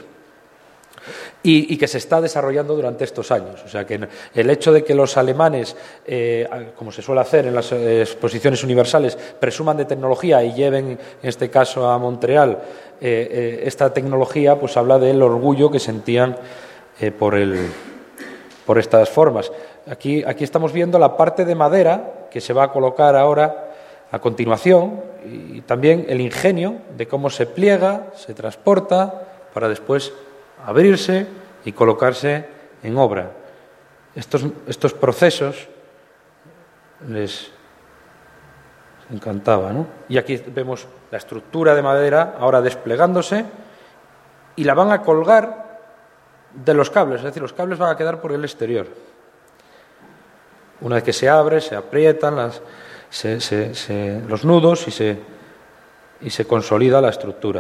Y, y que se está desarrollando durante estos años. O sea, que el hecho de que los alemanes, eh, como se suele hacer en las exposiciones universales, presuman de tecnología y lleven, en este caso a Montreal, eh, eh, esta tecnología, pues habla del orgullo que sentían eh, por, el, por estas formas. Aquí, aquí estamos viendo la parte de madera que se va a colocar ahora a continuación y también el ingenio de cómo se pliega, se transporta para después abrirse y colocarse en obra. Estos, estos procesos les encantaba, ¿no? Y aquí vemos la estructura de madera ahora desplegándose y la van a colgar de los cables, es decir, los cables van a quedar por el exterior. Una vez que se abre, se aprietan las, se, se, se, los nudos y se, y se consolida la estructura.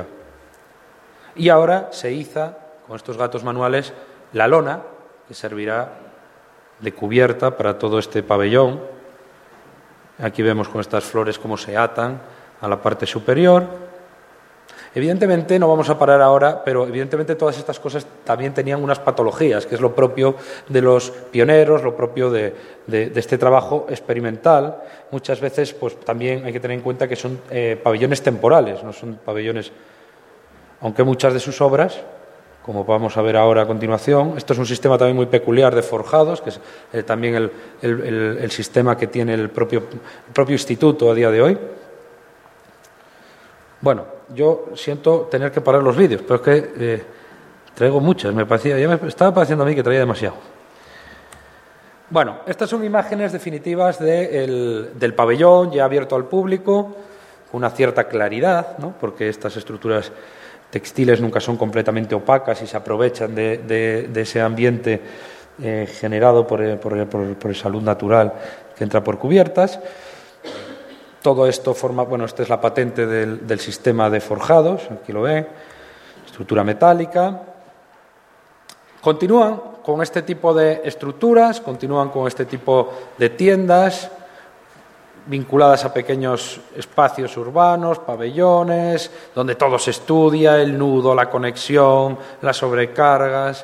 Y ahora se iza con estos gatos manuales la lona que servirá de cubierta para todo este pabellón. Aquí vemos con estas flores cómo se atan a la parte superior. Evidentemente no vamos a parar ahora, pero evidentemente todas estas cosas también tenían unas patologías, que es lo propio de los pioneros, lo propio de, de, de este trabajo experimental. Muchas veces pues también hay que tener en cuenta que son eh, pabellones temporales, no son pabellones, aunque muchas de sus obras, como vamos a ver ahora a continuación. Esto es un sistema también muy peculiar de forjados, que es eh, también el, el, el, el sistema que tiene el propio, el propio instituto a día de hoy. Bueno, yo siento tener que parar los vídeos, pero es que eh, traigo muchas, me parecía, ya me estaba pareciendo a mí que traía demasiado. Bueno, estas son imágenes definitivas de el, del pabellón ya abierto al público, con una cierta claridad, ¿no? Porque estas estructuras textiles nunca son completamente opacas y se aprovechan de, de, de ese ambiente eh, generado por, por, por, por esa luz natural que entra por cubiertas. Todo esto forma, bueno, esta es la patente del, del sistema de forjados, aquí lo ven, estructura metálica. Continúan con este tipo de estructuras, continúan con este tipo de tiendas, vinculadas a pequeños espacios urbanos, pabellones, donde todo se estudia, el nudo, la conexión, las sobrecargas.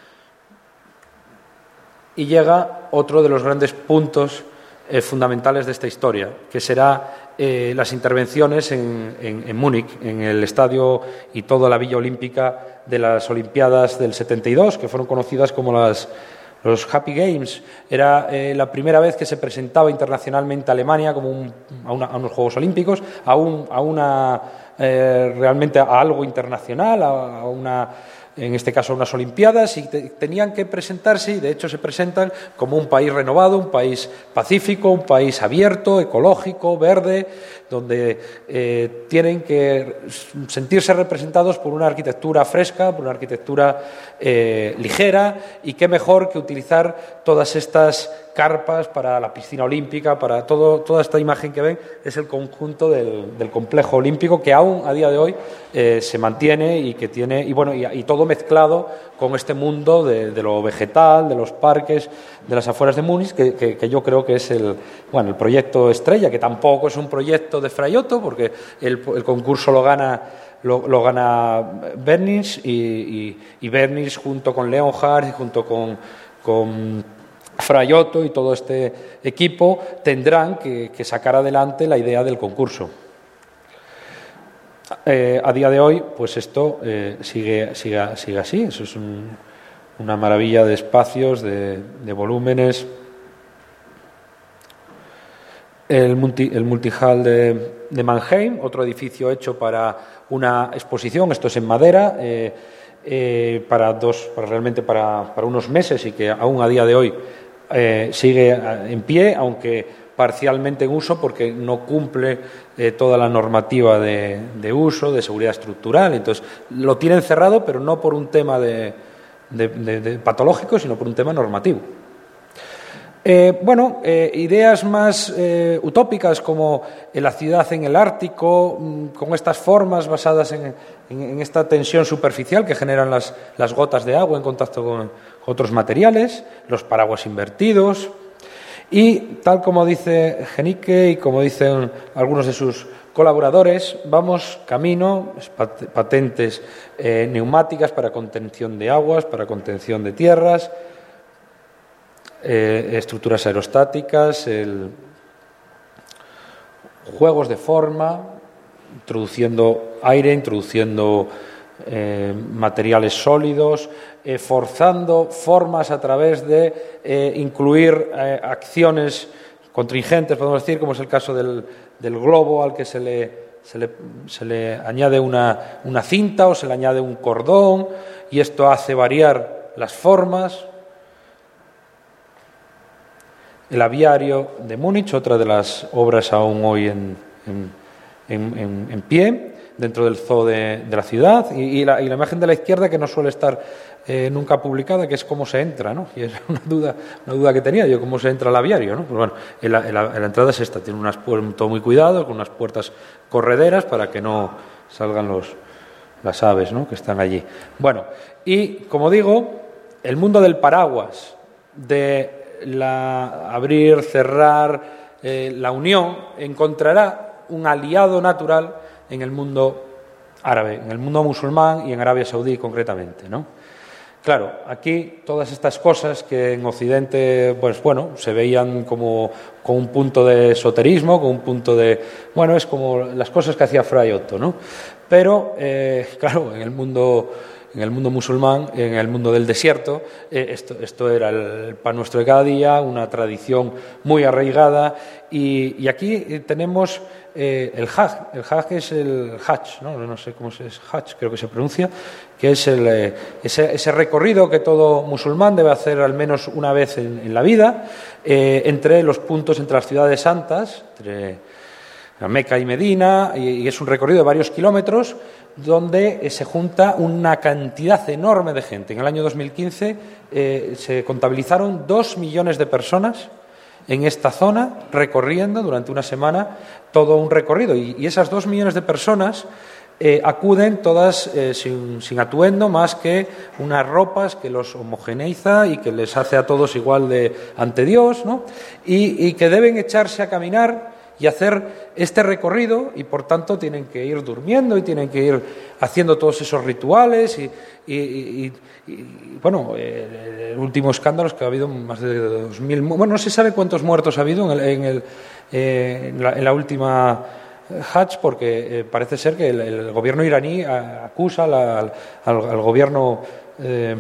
Y llega otro de los grandes puntos eh, fundamentales de esta historia, que será eh, las intervenciones en, en, en Múnich, en el estadio y toda la Villa Olímpica de las Olimpiadas del setenta y dos, que fueron conocidas como las Los Happy Games. Era eh, la primera vez que se presentaba internacionalmente a Alemania como un, a, una, a unos Juegos Olímpicos, a, un, a una eh, realmente a algo internacional, a, a una, en este caso a unas Olimpiadas, y te, tenían que presentarse, y de hecho se presentan como un país renovado, un país pacífico, un país abierto, ecológico, verde, donde eh, tienen que sentirse representados por una arquitectura fresca, por una arquitectura eh, ligera, y qué mejor que utilizar todas estas carpas para la piscina olímpica, para todo, toda esta imagen que ven, es el conjunto del, del complejo olímpico que aún a día de hoy eh, se mantiene y que tiene, y bueno, y, y todo mezclado con este mundo de, de lo vegetal, de los parques, de las afueras de Múnich, que, que, que yo creo que es el, bueno, el proyecto estrella, que tampoco es un proyecto de Fra Giotto, porque el, el concurso lo gana Lo, lo gana Bernis y, y, y Bernis junto con Leonhard y junto con, con Fra Giotto y todo este equipo tendrán que, que sacar adelante la idea del concurso. Eh, a día de hoy, pues esto eh, sigue, sigue, sigue así. Eso es un, una maravilla de espacios, de, de volúmenes. El, multi, el multihall de, de Mannheim, otro edificio hecho para una exposición, esto es en madera, eh, eh, para dos, para realmente para, para unos meses y que aún a día de hoy eh, sigue en pie, aunque parcialmente en uso porque no cumple eh, toda la normativa de, de uso, de seguridad estructural. Entonces, lo tienen cerrado, pero no por un tema de, de, de, de patológico, sino por un tema normativo. Eh, bueno, eh, ideas más eh, utópicas como eh, la ciudad en el Ártico, mmm, con estas formas basadas en, en, en esta tensión superficial que generan las, las gotas de agua en contacto con, con otros materiales, los paraguas invertidos y, tal como dice Genique y como dicen algunos de sus colaboradores, vamos camino, patentes eh, neumáticas para contención de aguas, para contención de tierras, Eh, estructuras aerostáticas, el, juegos de forma, introduciendo aire, introduciendo eh, materiales sólidos, eh, forzando formas a través de eh, incluir eh, acciones contingentes, podemos decir, como es el caso del, del globo al que se le, se le, se le añade una, una cinta o se le añade un cordón, y esto hace variar las formas. El aviario de Múnich, otra de las obras aún hoy en, en, en, en pie, dentro del zoo de, de la ciudad, y, y, la, y la imagen de la izquierda, que no suele estar eh, nunca publicada, que es cómo se entra, ¿no? Y es una duda, una duda que tenía yo, cómo se entra al aviario, ¿no? Pues bueno, en la, en la, en la entrada es esta, tiene unas puertas, todo muy cuidado, con unas puertas correderas para que no salgan los, las aves, ¿no?, que están allí. Bueno, y como digo, el mundo del paraguas, de la abrir, cerrar, eh, la unión, encontrará un aliado natural en el mundo árabe, en el mundo musulmán y en Arabia Saudí concretamente, ¿no? Claro, aquí todas estas cosas que en Occidente, pues bueno, se veían como con un punto de esoterismo, con un punto de, bueno, es como las cosas que hacía Fray Otto, ¿no? Pero, eh, claro, en el mundo En el mundo musulmán, en el mundo del desierto, eh, esto, esto era el pan nuestro de cada día, una tradición muy arraigada. Y, y aquí tenemos eh, el Hajj. El Hajj es el Hajj, ¿no? No sé cómo es Hajj, creo que se pronuncia, que es el, eh, ese, ese recorrido que todo musulmán debe hacer al menos una vez en, en la vida, eh, entre los puntos, entre las ciudades santas, entre Meca y Medina, y, y es un recorrido de varios kilómetros, donde se junta una cantidad enorme de gente. En el año dos mil quince eh, se contabilizaron dos millones de personas en esta zona recorriendo durante una semana todo un recorrido. Y, y esas dos millones de personas eh, acuden todas eh, sin, sin atuendo más que unas ropas que los homogeneiza y que les hace a todos igual de ante Dios, ¿no? Y, y que deben echarse a caminar y hacer este recorrido, y por tanto tienen que ir durmiendo y tienen que ir haciendo todos esos rituales y, y, y, y, y bueno, eh, el último escándalo es que ha habido más de dos mil, bueno, no se sabe cuántos muertos ha habido en, el, en, el, eh, en, la, en la última Hajj, porque eh, parece ser que el, el gobierno iraní acusa la, al, al gobierno Eh,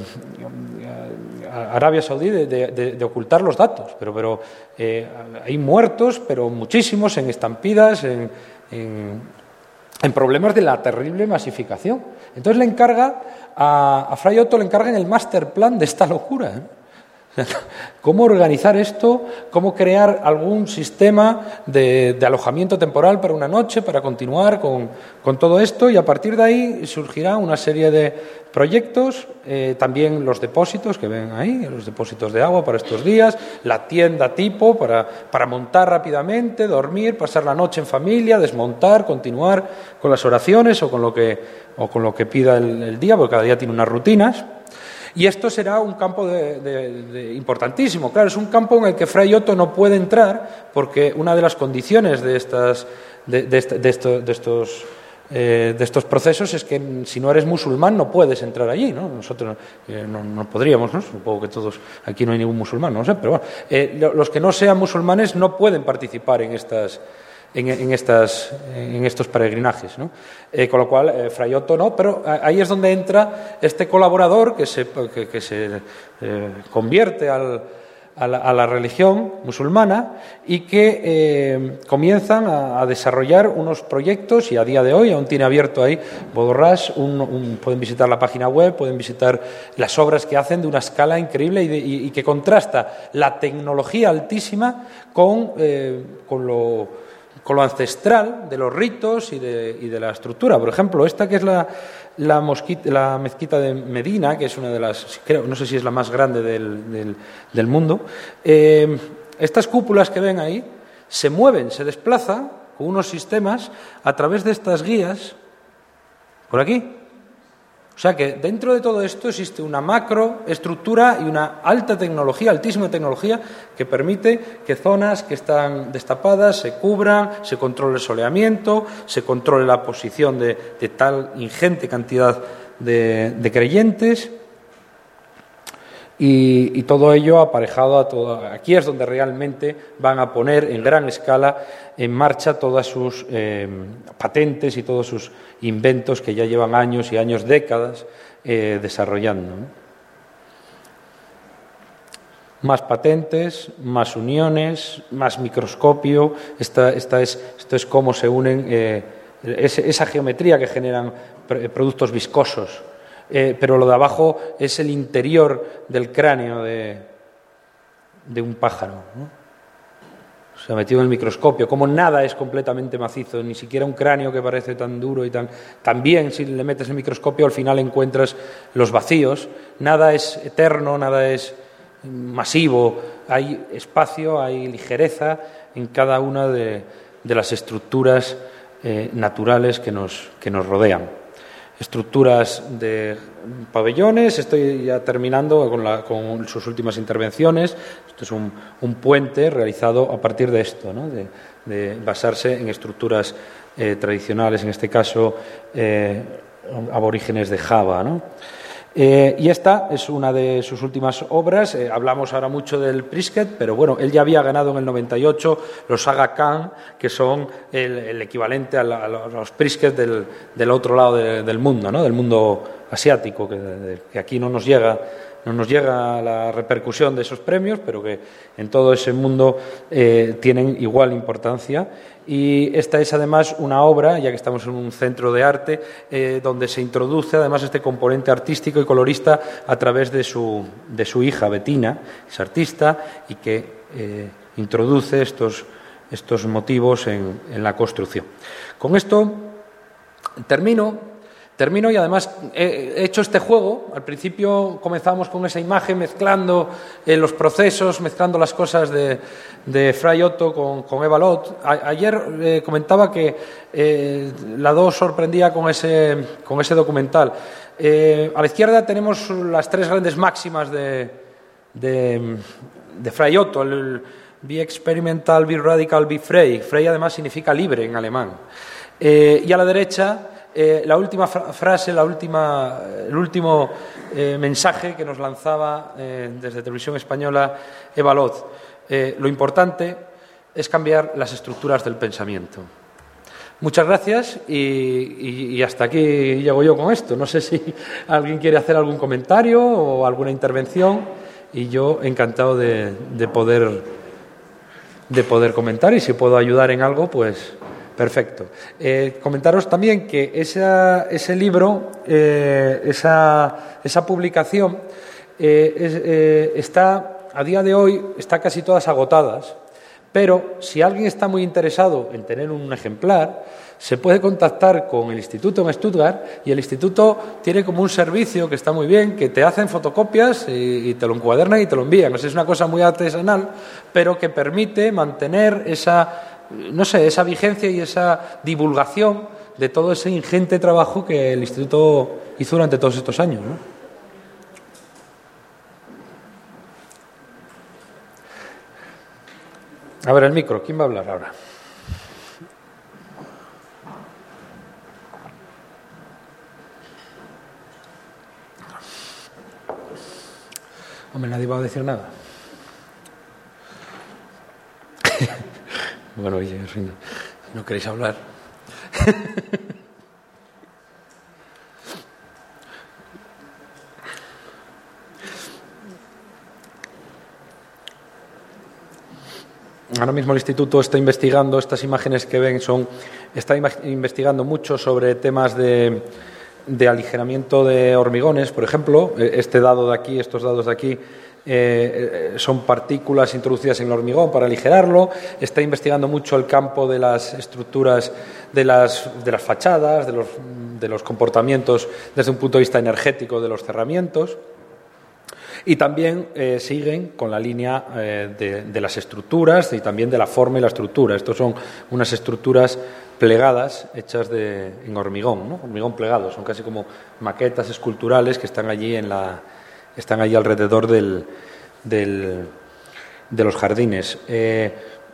Arabia Saudí de, de, de ocultar los datos, pero, pero eh, hay muertos, pero muchísimos, en estampidas, en, en, en problemas de la terrible masificación. Entonces le encarga a, a Fray Otto, le encargan el master plan de esta locura, ¿eh? ¿Cómo organizar esto? ¿Cómo crear algún sistema de, de alojamiento temporal para una noche, para continuar con, con todo esto? Y a partir de ahí surgirá una serie de proyectos, eh, también los depósitos que ven ahí, los depósitos de agua para estos días, la tienda tipo para, para montar rápidamente, dormir, pasar la noche en familia, desmontar, continuar con las oraciones o con lo que, o con lo que pida el, el día, porque cada día tiene unas rutinas. Y esto será un campo de, de, de importantísimo. Claro, es un campo en el que Fray Otto no puede entrar, porque una de las condiciones de, estas, de, de, de, esto, de, estos, eh, de estos procesos es que si no eres musulmán no puedes entrar allí, ¿no? Nosotros eh, no, no podríamos, ¿no? Supongo que todos, aquí no hay ningún musulmán, no sé, pero bueno, eh, los que no sean musulmanes no pueden participar en estas... En, en, estas, en estos peregrinajes, ¿no? Eh, con lo cual, eh, Fray Otto no, pero ahí es donde entra este colaborador que se, que, que se eh, convierte al, a la, a la religión musulmana y que eh, comienzan a, a desarrollar unos proyectos, y a día de hoy aún tiene abierto ahí Bodorras, un, un, pueden visitar la página web, pueden visitar las obras que hacen de una escala increíble y, de, y, y que contrasta la tecnología altísima con, eh, con lo... con lo ancestral de los ritos y de, y de la estructura. Por ejemplo, esta que es la, la, mosquita, la mezquita de Medina, que es una de las, creo, no sé si es la más grande del, del, del mundo, eh, estas cúpulas que ven ahí se mueven, se desplazan con unos sistemas a través de estas guías, por aquí. O sea que dentro de todo esto existe una macroestructura y una alta tecnología, altísima tecnología, que permite que zonas que están destapadas se cubran, se controle el soleamiento, se controle la posición de, de tal ingente cantidad de, de creyentes. Y, y todo ello aparejado a todo. Aquí es donde realmente van a poner en gran escala en marcha todas sus eh, patentes y todos sus inventos que ya llevan años y años, décadas eh, desarrollando, ¿no? Más patentes, más uniones, más microscopio. Esta, esta es, esto es cómo se unen eh, es, esa geometría que generan productos viscosos. Eh, pero lo de abajo es el interior del cráneo de, de un pájaro, ¿no? O sea, metido en el microscopio, como nada es completamente macizo, ni siquiera un cráneo que parece tan duro y tan... También, si le metes el microscopio, al final encuentras los vacíos. Nada es eterno, nada es masivo. Hay espacio, hay ligereza en cada una de, de las estructuras eh, naturales que nos, que nos rodean. Estructuras de pabellones, estoy ya terminando con, la, con sus últimas intervenciones. Esto es un, un puente realizado a partir de esto, ¿no? de, de basarse en estructuras eh, tradicionales, en este caso eh, aborígenes de Java, ¿no? Eh, y esta es una de sus últimas obras. Eh, hablamos ahora mucho del Pritzker, pero bueno, él ya había ganado en el noventa y ocho los Aga Khan, que son el, el equivalente a, la, a los Pritzker del, del otro lado de, del mundo, ¿no? Del mundo asiático, que, de, que aquí no nos llega no nos llega la repercusión de esos premios, pero que en todo ese mundo eh, tienen igual importancia. Y esta es además una obra, ya que estamos en un centro de arte, eh, donde se introduce además este componente artístico y colorista a través de su, de su hija, Bettina, es artista, y que eh, introduce estos, estos motivos en, en la construcción. Con esto termino. Termino y además he hecho este juego. Al principio comenzamos con esa imagen mezclando eh, los procesos, mezclando las cosas de, de Fray Otto con, con Eva Lott. A, ayer eh, comentaba que eh, la dos sorprendía con ese, con ese documental. Eh, a la izquierda tenemos las tres grandes máximas de, de, de Fray Otto. El Be Experimental, Be Radical, Be Frei. Frei además significa libre en alemán. Eh, y a la derecha... Eh, la última fra frase, la última, el último eh, mensaje que nos lanzaba eh, desde Televisión Española Eva Lott. Eh, lo importante es cambiar las estructuras del pensamiento. Muchas gracias y, y, y hasta aquí llego yo con esto. No sé si alguien quiere hacer algún comentario o alguna intervención y yo encantado de, de, poder, de poder comentar, y si puedo ayudar en algo, pues... Perfecto. Eh, comentaros también que esa, ese libro, eh, esa, esa publicación, eh, es, eh, está, a día de hoy, está casi todas agotadas, pero si alguien está muy interesado en tener un ejemplar, se puede contactar con el instituto en Stuttgart, y el instituto tiene como un servicio que está muy bien, que te hacen fotocopias y, y te lo encuadernan y te lo envían. O sea, es una cosa muy artesanal, pero que permite mantener esa... no sé, esa vigencia y esa divulgación de todo ese ingente trabajo que el Instituto hizo durante todos estos años, ¿no? A ver, el micro, ¿quién va a hablar ahora? Hombre, nadie va a decir nada. Bueno, oye, si no, si no queréis hablar. ahora mismo el instituto está investigando, estas imágenes que ven son, está investigando mucho sobre temas de, de aligeramiento de hormigones, por ejemplo. Este dado de aquí, estos dados de aquí, Eh, son partículas introducidas en el hormigón para aligerarlo. Está investigando mucho el campo de las estructuras de las, de las fachadas, de los, de los comportamientos desde un punto de vista energético de los cerramientos. Y también eh, siguen con la línea eh, de, de las estructuras y también de la forma y la estructura. Estos son unas estructuras plegadas hechas de, en hormigón, ¿no? Hormigón plegado, son casi como maquetas esculturales que están allí en la están allí alrededor del, del, de los jardines. Eh,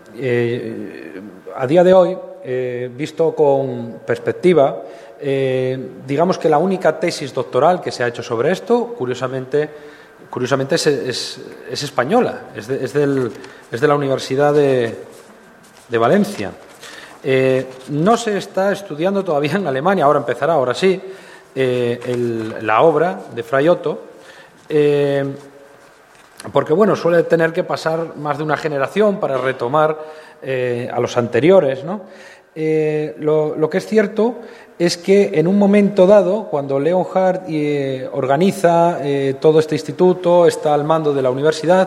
eh, a día de hoy, eh, visto con perspectiva, eh, digamos que la única tesis doctoral que se ha hecho sobre esto, curiosamente, curiosamente es, es, es española, es de, es, del, es de la Universidad de, de Valencia. Eh, no se está estudiando todavía en Alemania, ahora empezará, ahora sí, eh, el, la obra de Fray Otto. Eh, porque bueno, suele tener que pasar más de una generación para retomar eh, a los anteriores, ¿no? Eh, lo, lo que es cierto es que en un momento dado, cuando Leonhard eh, organiza eh, todo este instituto, está al mando de la universidad,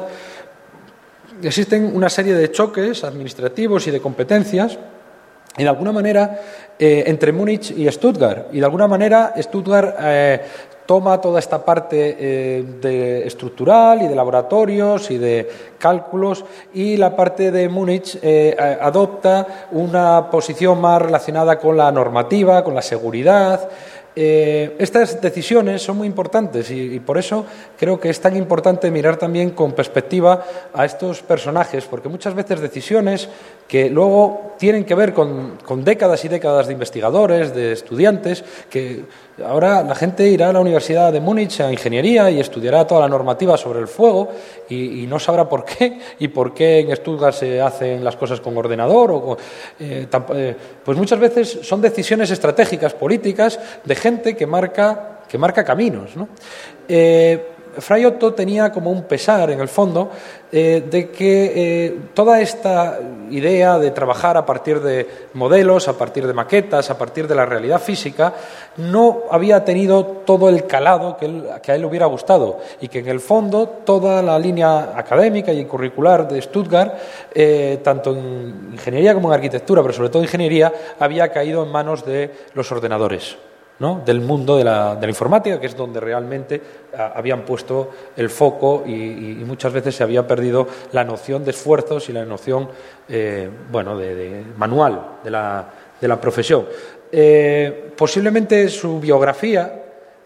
existen una serie de choques administrativos y de competencias, y de alguna manera eh, entre Múnich y Stuttgart, y de alguna manera Stuttgart eh, toma toda esta parte eh, de estructural y de laboratorios y de cálculos, y la parte de Múnich eh, adopta una posición más relacionada con la normativa, con la seguridad. Eh, estas decisiones son muy importantes y, y por eso creo que es tan importante mirar también con perspectiva a estos personajes, porque muchas veces decisiones que luego tienen que ver con, con décadas y décadas de investigadores, de estudiantes, que ahora la gente irá a la Universidad de Múnich a ingeniería y estudiará toda la normativa sobre el fuego y, y no sabrá por qué y por qué en Stuttgart se hacen las cosas con ordenador o, eh, eh, pues muchas veces son decisiones estratégicas políticas de gente que marca, que marca caminos, ¿no? Eh, Fray Otto tenía como un pesar, en el fondo, eh, de que eh, toda esta idea de trabajar a partir de modelos, a partir de maquetas, a partir de la realidad física, no había tenido todo el calado que, él, que a él le hubiera gustado, y que en el fondo toda la línea académica y curricular de Stuttgart, eh, tanto en ingeniería como en arquitectura, pero sobre todo en ingeniería, había caído en manos de los ordenadores, ¿no? Del mundo de la, de la informática, que es donde realmente a, habían puesto el foco y, y, y muchas veces se había perdido la noción de esfuerzos y la noción eh, bueno, de, de manual de la, de la profesión. Eh, posiblemente su biografía,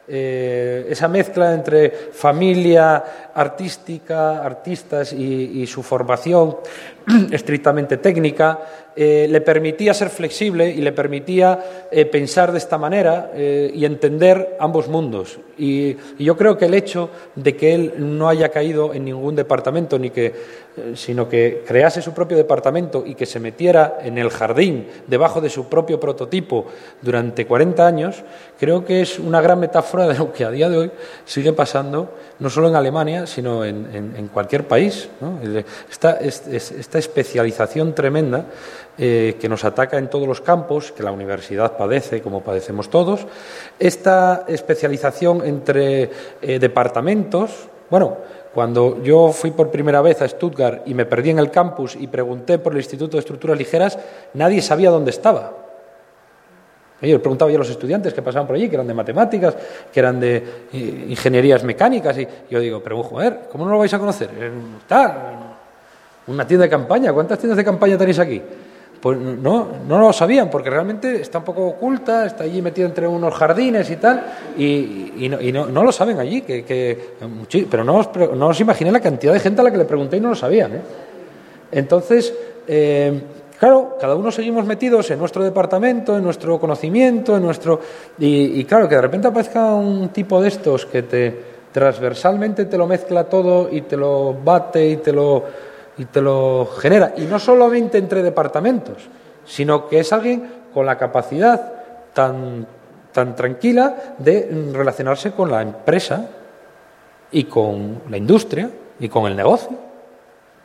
eh, esa mezcla entre familia artística, artistas y, y su formación estrictamente técnica, eh, le permitía ser flexible y le permitía eh, pensar de esta manera eh, y entender ambos mundos. Y, y yo creo que el hecho de que él no haya caído en ningún departamento, ni que, eh, sino que crease su propio departamento y que se metiera en el jardín debajo de su propio prototipo durante cuarenta años, creo que es una gran metáfora de lo que a día de hoy sigue pasando, no solo en Alemania, sino en, en, en cualquier país, ¿no? Esta, esta especialización tremenda eh, que nos ataca en todos los campos, que la universidad padece, como padecemos todos, esta especialización entre eh, departamentos. Bueno, cuando yo fui por primera vez a Stuttgart y me perdí en el campus y pregunté por el Instituto de Estructuras Ligeras, nadie sabía dónde estaba. Yo les preguntaba yo a los estudiantes que pasaban por allí, que eran de matemáticas, que eran de ingenierías mecánicas, y yo digo, pero joder, ¿cómo no lo vais a conocer? Está una tienda de campaña, ¿cuántas tiendas de campaña tenéis aquí? Pues no, no lo sabían, porque realmente está un poco oculta, está allí metido entre unos jardines y tal, y, y, no, y no, no lo saben allí, que, que, pero no os, no os imaginé la cantidad de gente a la que le pregunté y no lo sabían, ¿eh? Entonces, eh, claro, cada uno seguimos metidos en nuestro departamento, en nuestro conocimiento, en nuestro y, y claro, que de repente aparezca un tipo de estos que te transversalmente te lo mezcla todo y te lo bate y te lo y te lo genera, y no solamente entre departamentos, sino que es alguien con la capacidad tan, tan tranquila de relacionarse con la empresa y con la industria y con el negocio.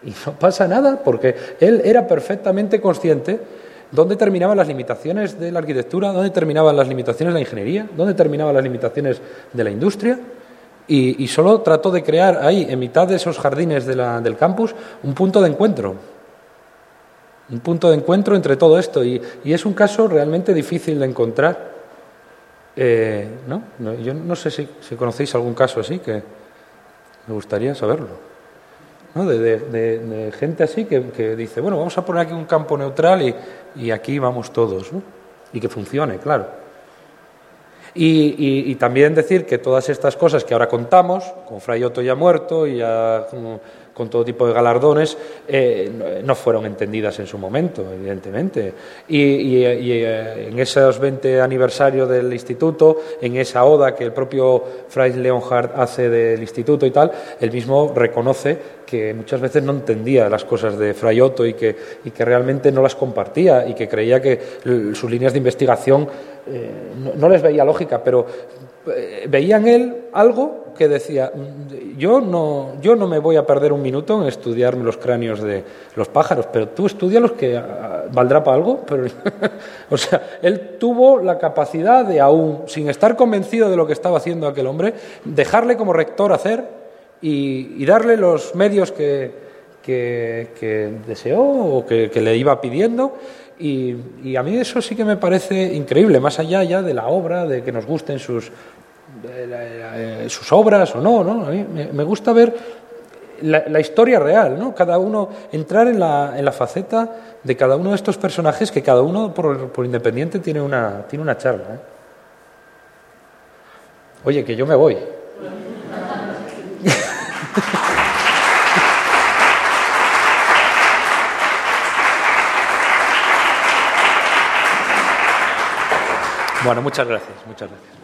Y no pasa nada, porque él era perfectamente consciente dónde terminaban las limitaciones de la arquitectura, dónde terminaban las limitaciones de la ingeniería, dónde terminaban las limitaciones de la industria, y, y solo trató de crear ahí, en mitad de esos jardines de la, del campus, un punto de encuentro. Un punto de encuentro entre todo esto, y, y es un caso realmente difícil de encontrar. Eh, ¿no? No, yo no sé si, si conocéis algún caso así, que me gustaría saberlo. ¿No? De, de, de, de gente así que, que dice, bueno, vamos a poner aquí un campo neutral y, y aquí vamos todos, ¿no? Y que funcione, claro. Y, y, y también decir que todas estas cosas que ahora contamos, con Fray Otto ya muerto y ya con, con todo tipo de galardones, eh, no fueron entendidas en su momento, evidentemente. Y, y, y eh, en esos veinte aniversarios del instituto, en esa oda que el propio Fray Leonhard hace del instituto y tal, él mismo reconoce que muchas veces no entendía las cosas de Fray Otto y que, y que realmente no las compartía y que creía que sus líneas de investigación eh, no, no les veía lógica, pero eh, veía en él algo que decía, yo no, yo no me voy a perder un minuto en estudiarme los cráneos de los pájaros, pero tú estudia los que valdrá para algo. Pero, o sea, él tuvo la capacidad de, aún sin estar convencido de lo que estaba haciendo aquel hombre, dejarle como rector hacer y, y darle los medios que, que, que deseó o que, que le iba pidiendo. Y, y a mí eso sí que me parece increíble, más allá ya de la obra, de que nos gusten sus, de la, de sus obras o no, ¿no? A mí me, me gusta ver la, la historia real, ¿no? Cada uno, entrar en la, en la faceta de cada uno de estos personajes, que cada uno por, por independiente tiene una, tiene una charla, ¿eh? Oye, que yo me voy. Bueno, muchas gracias, muchas gracias.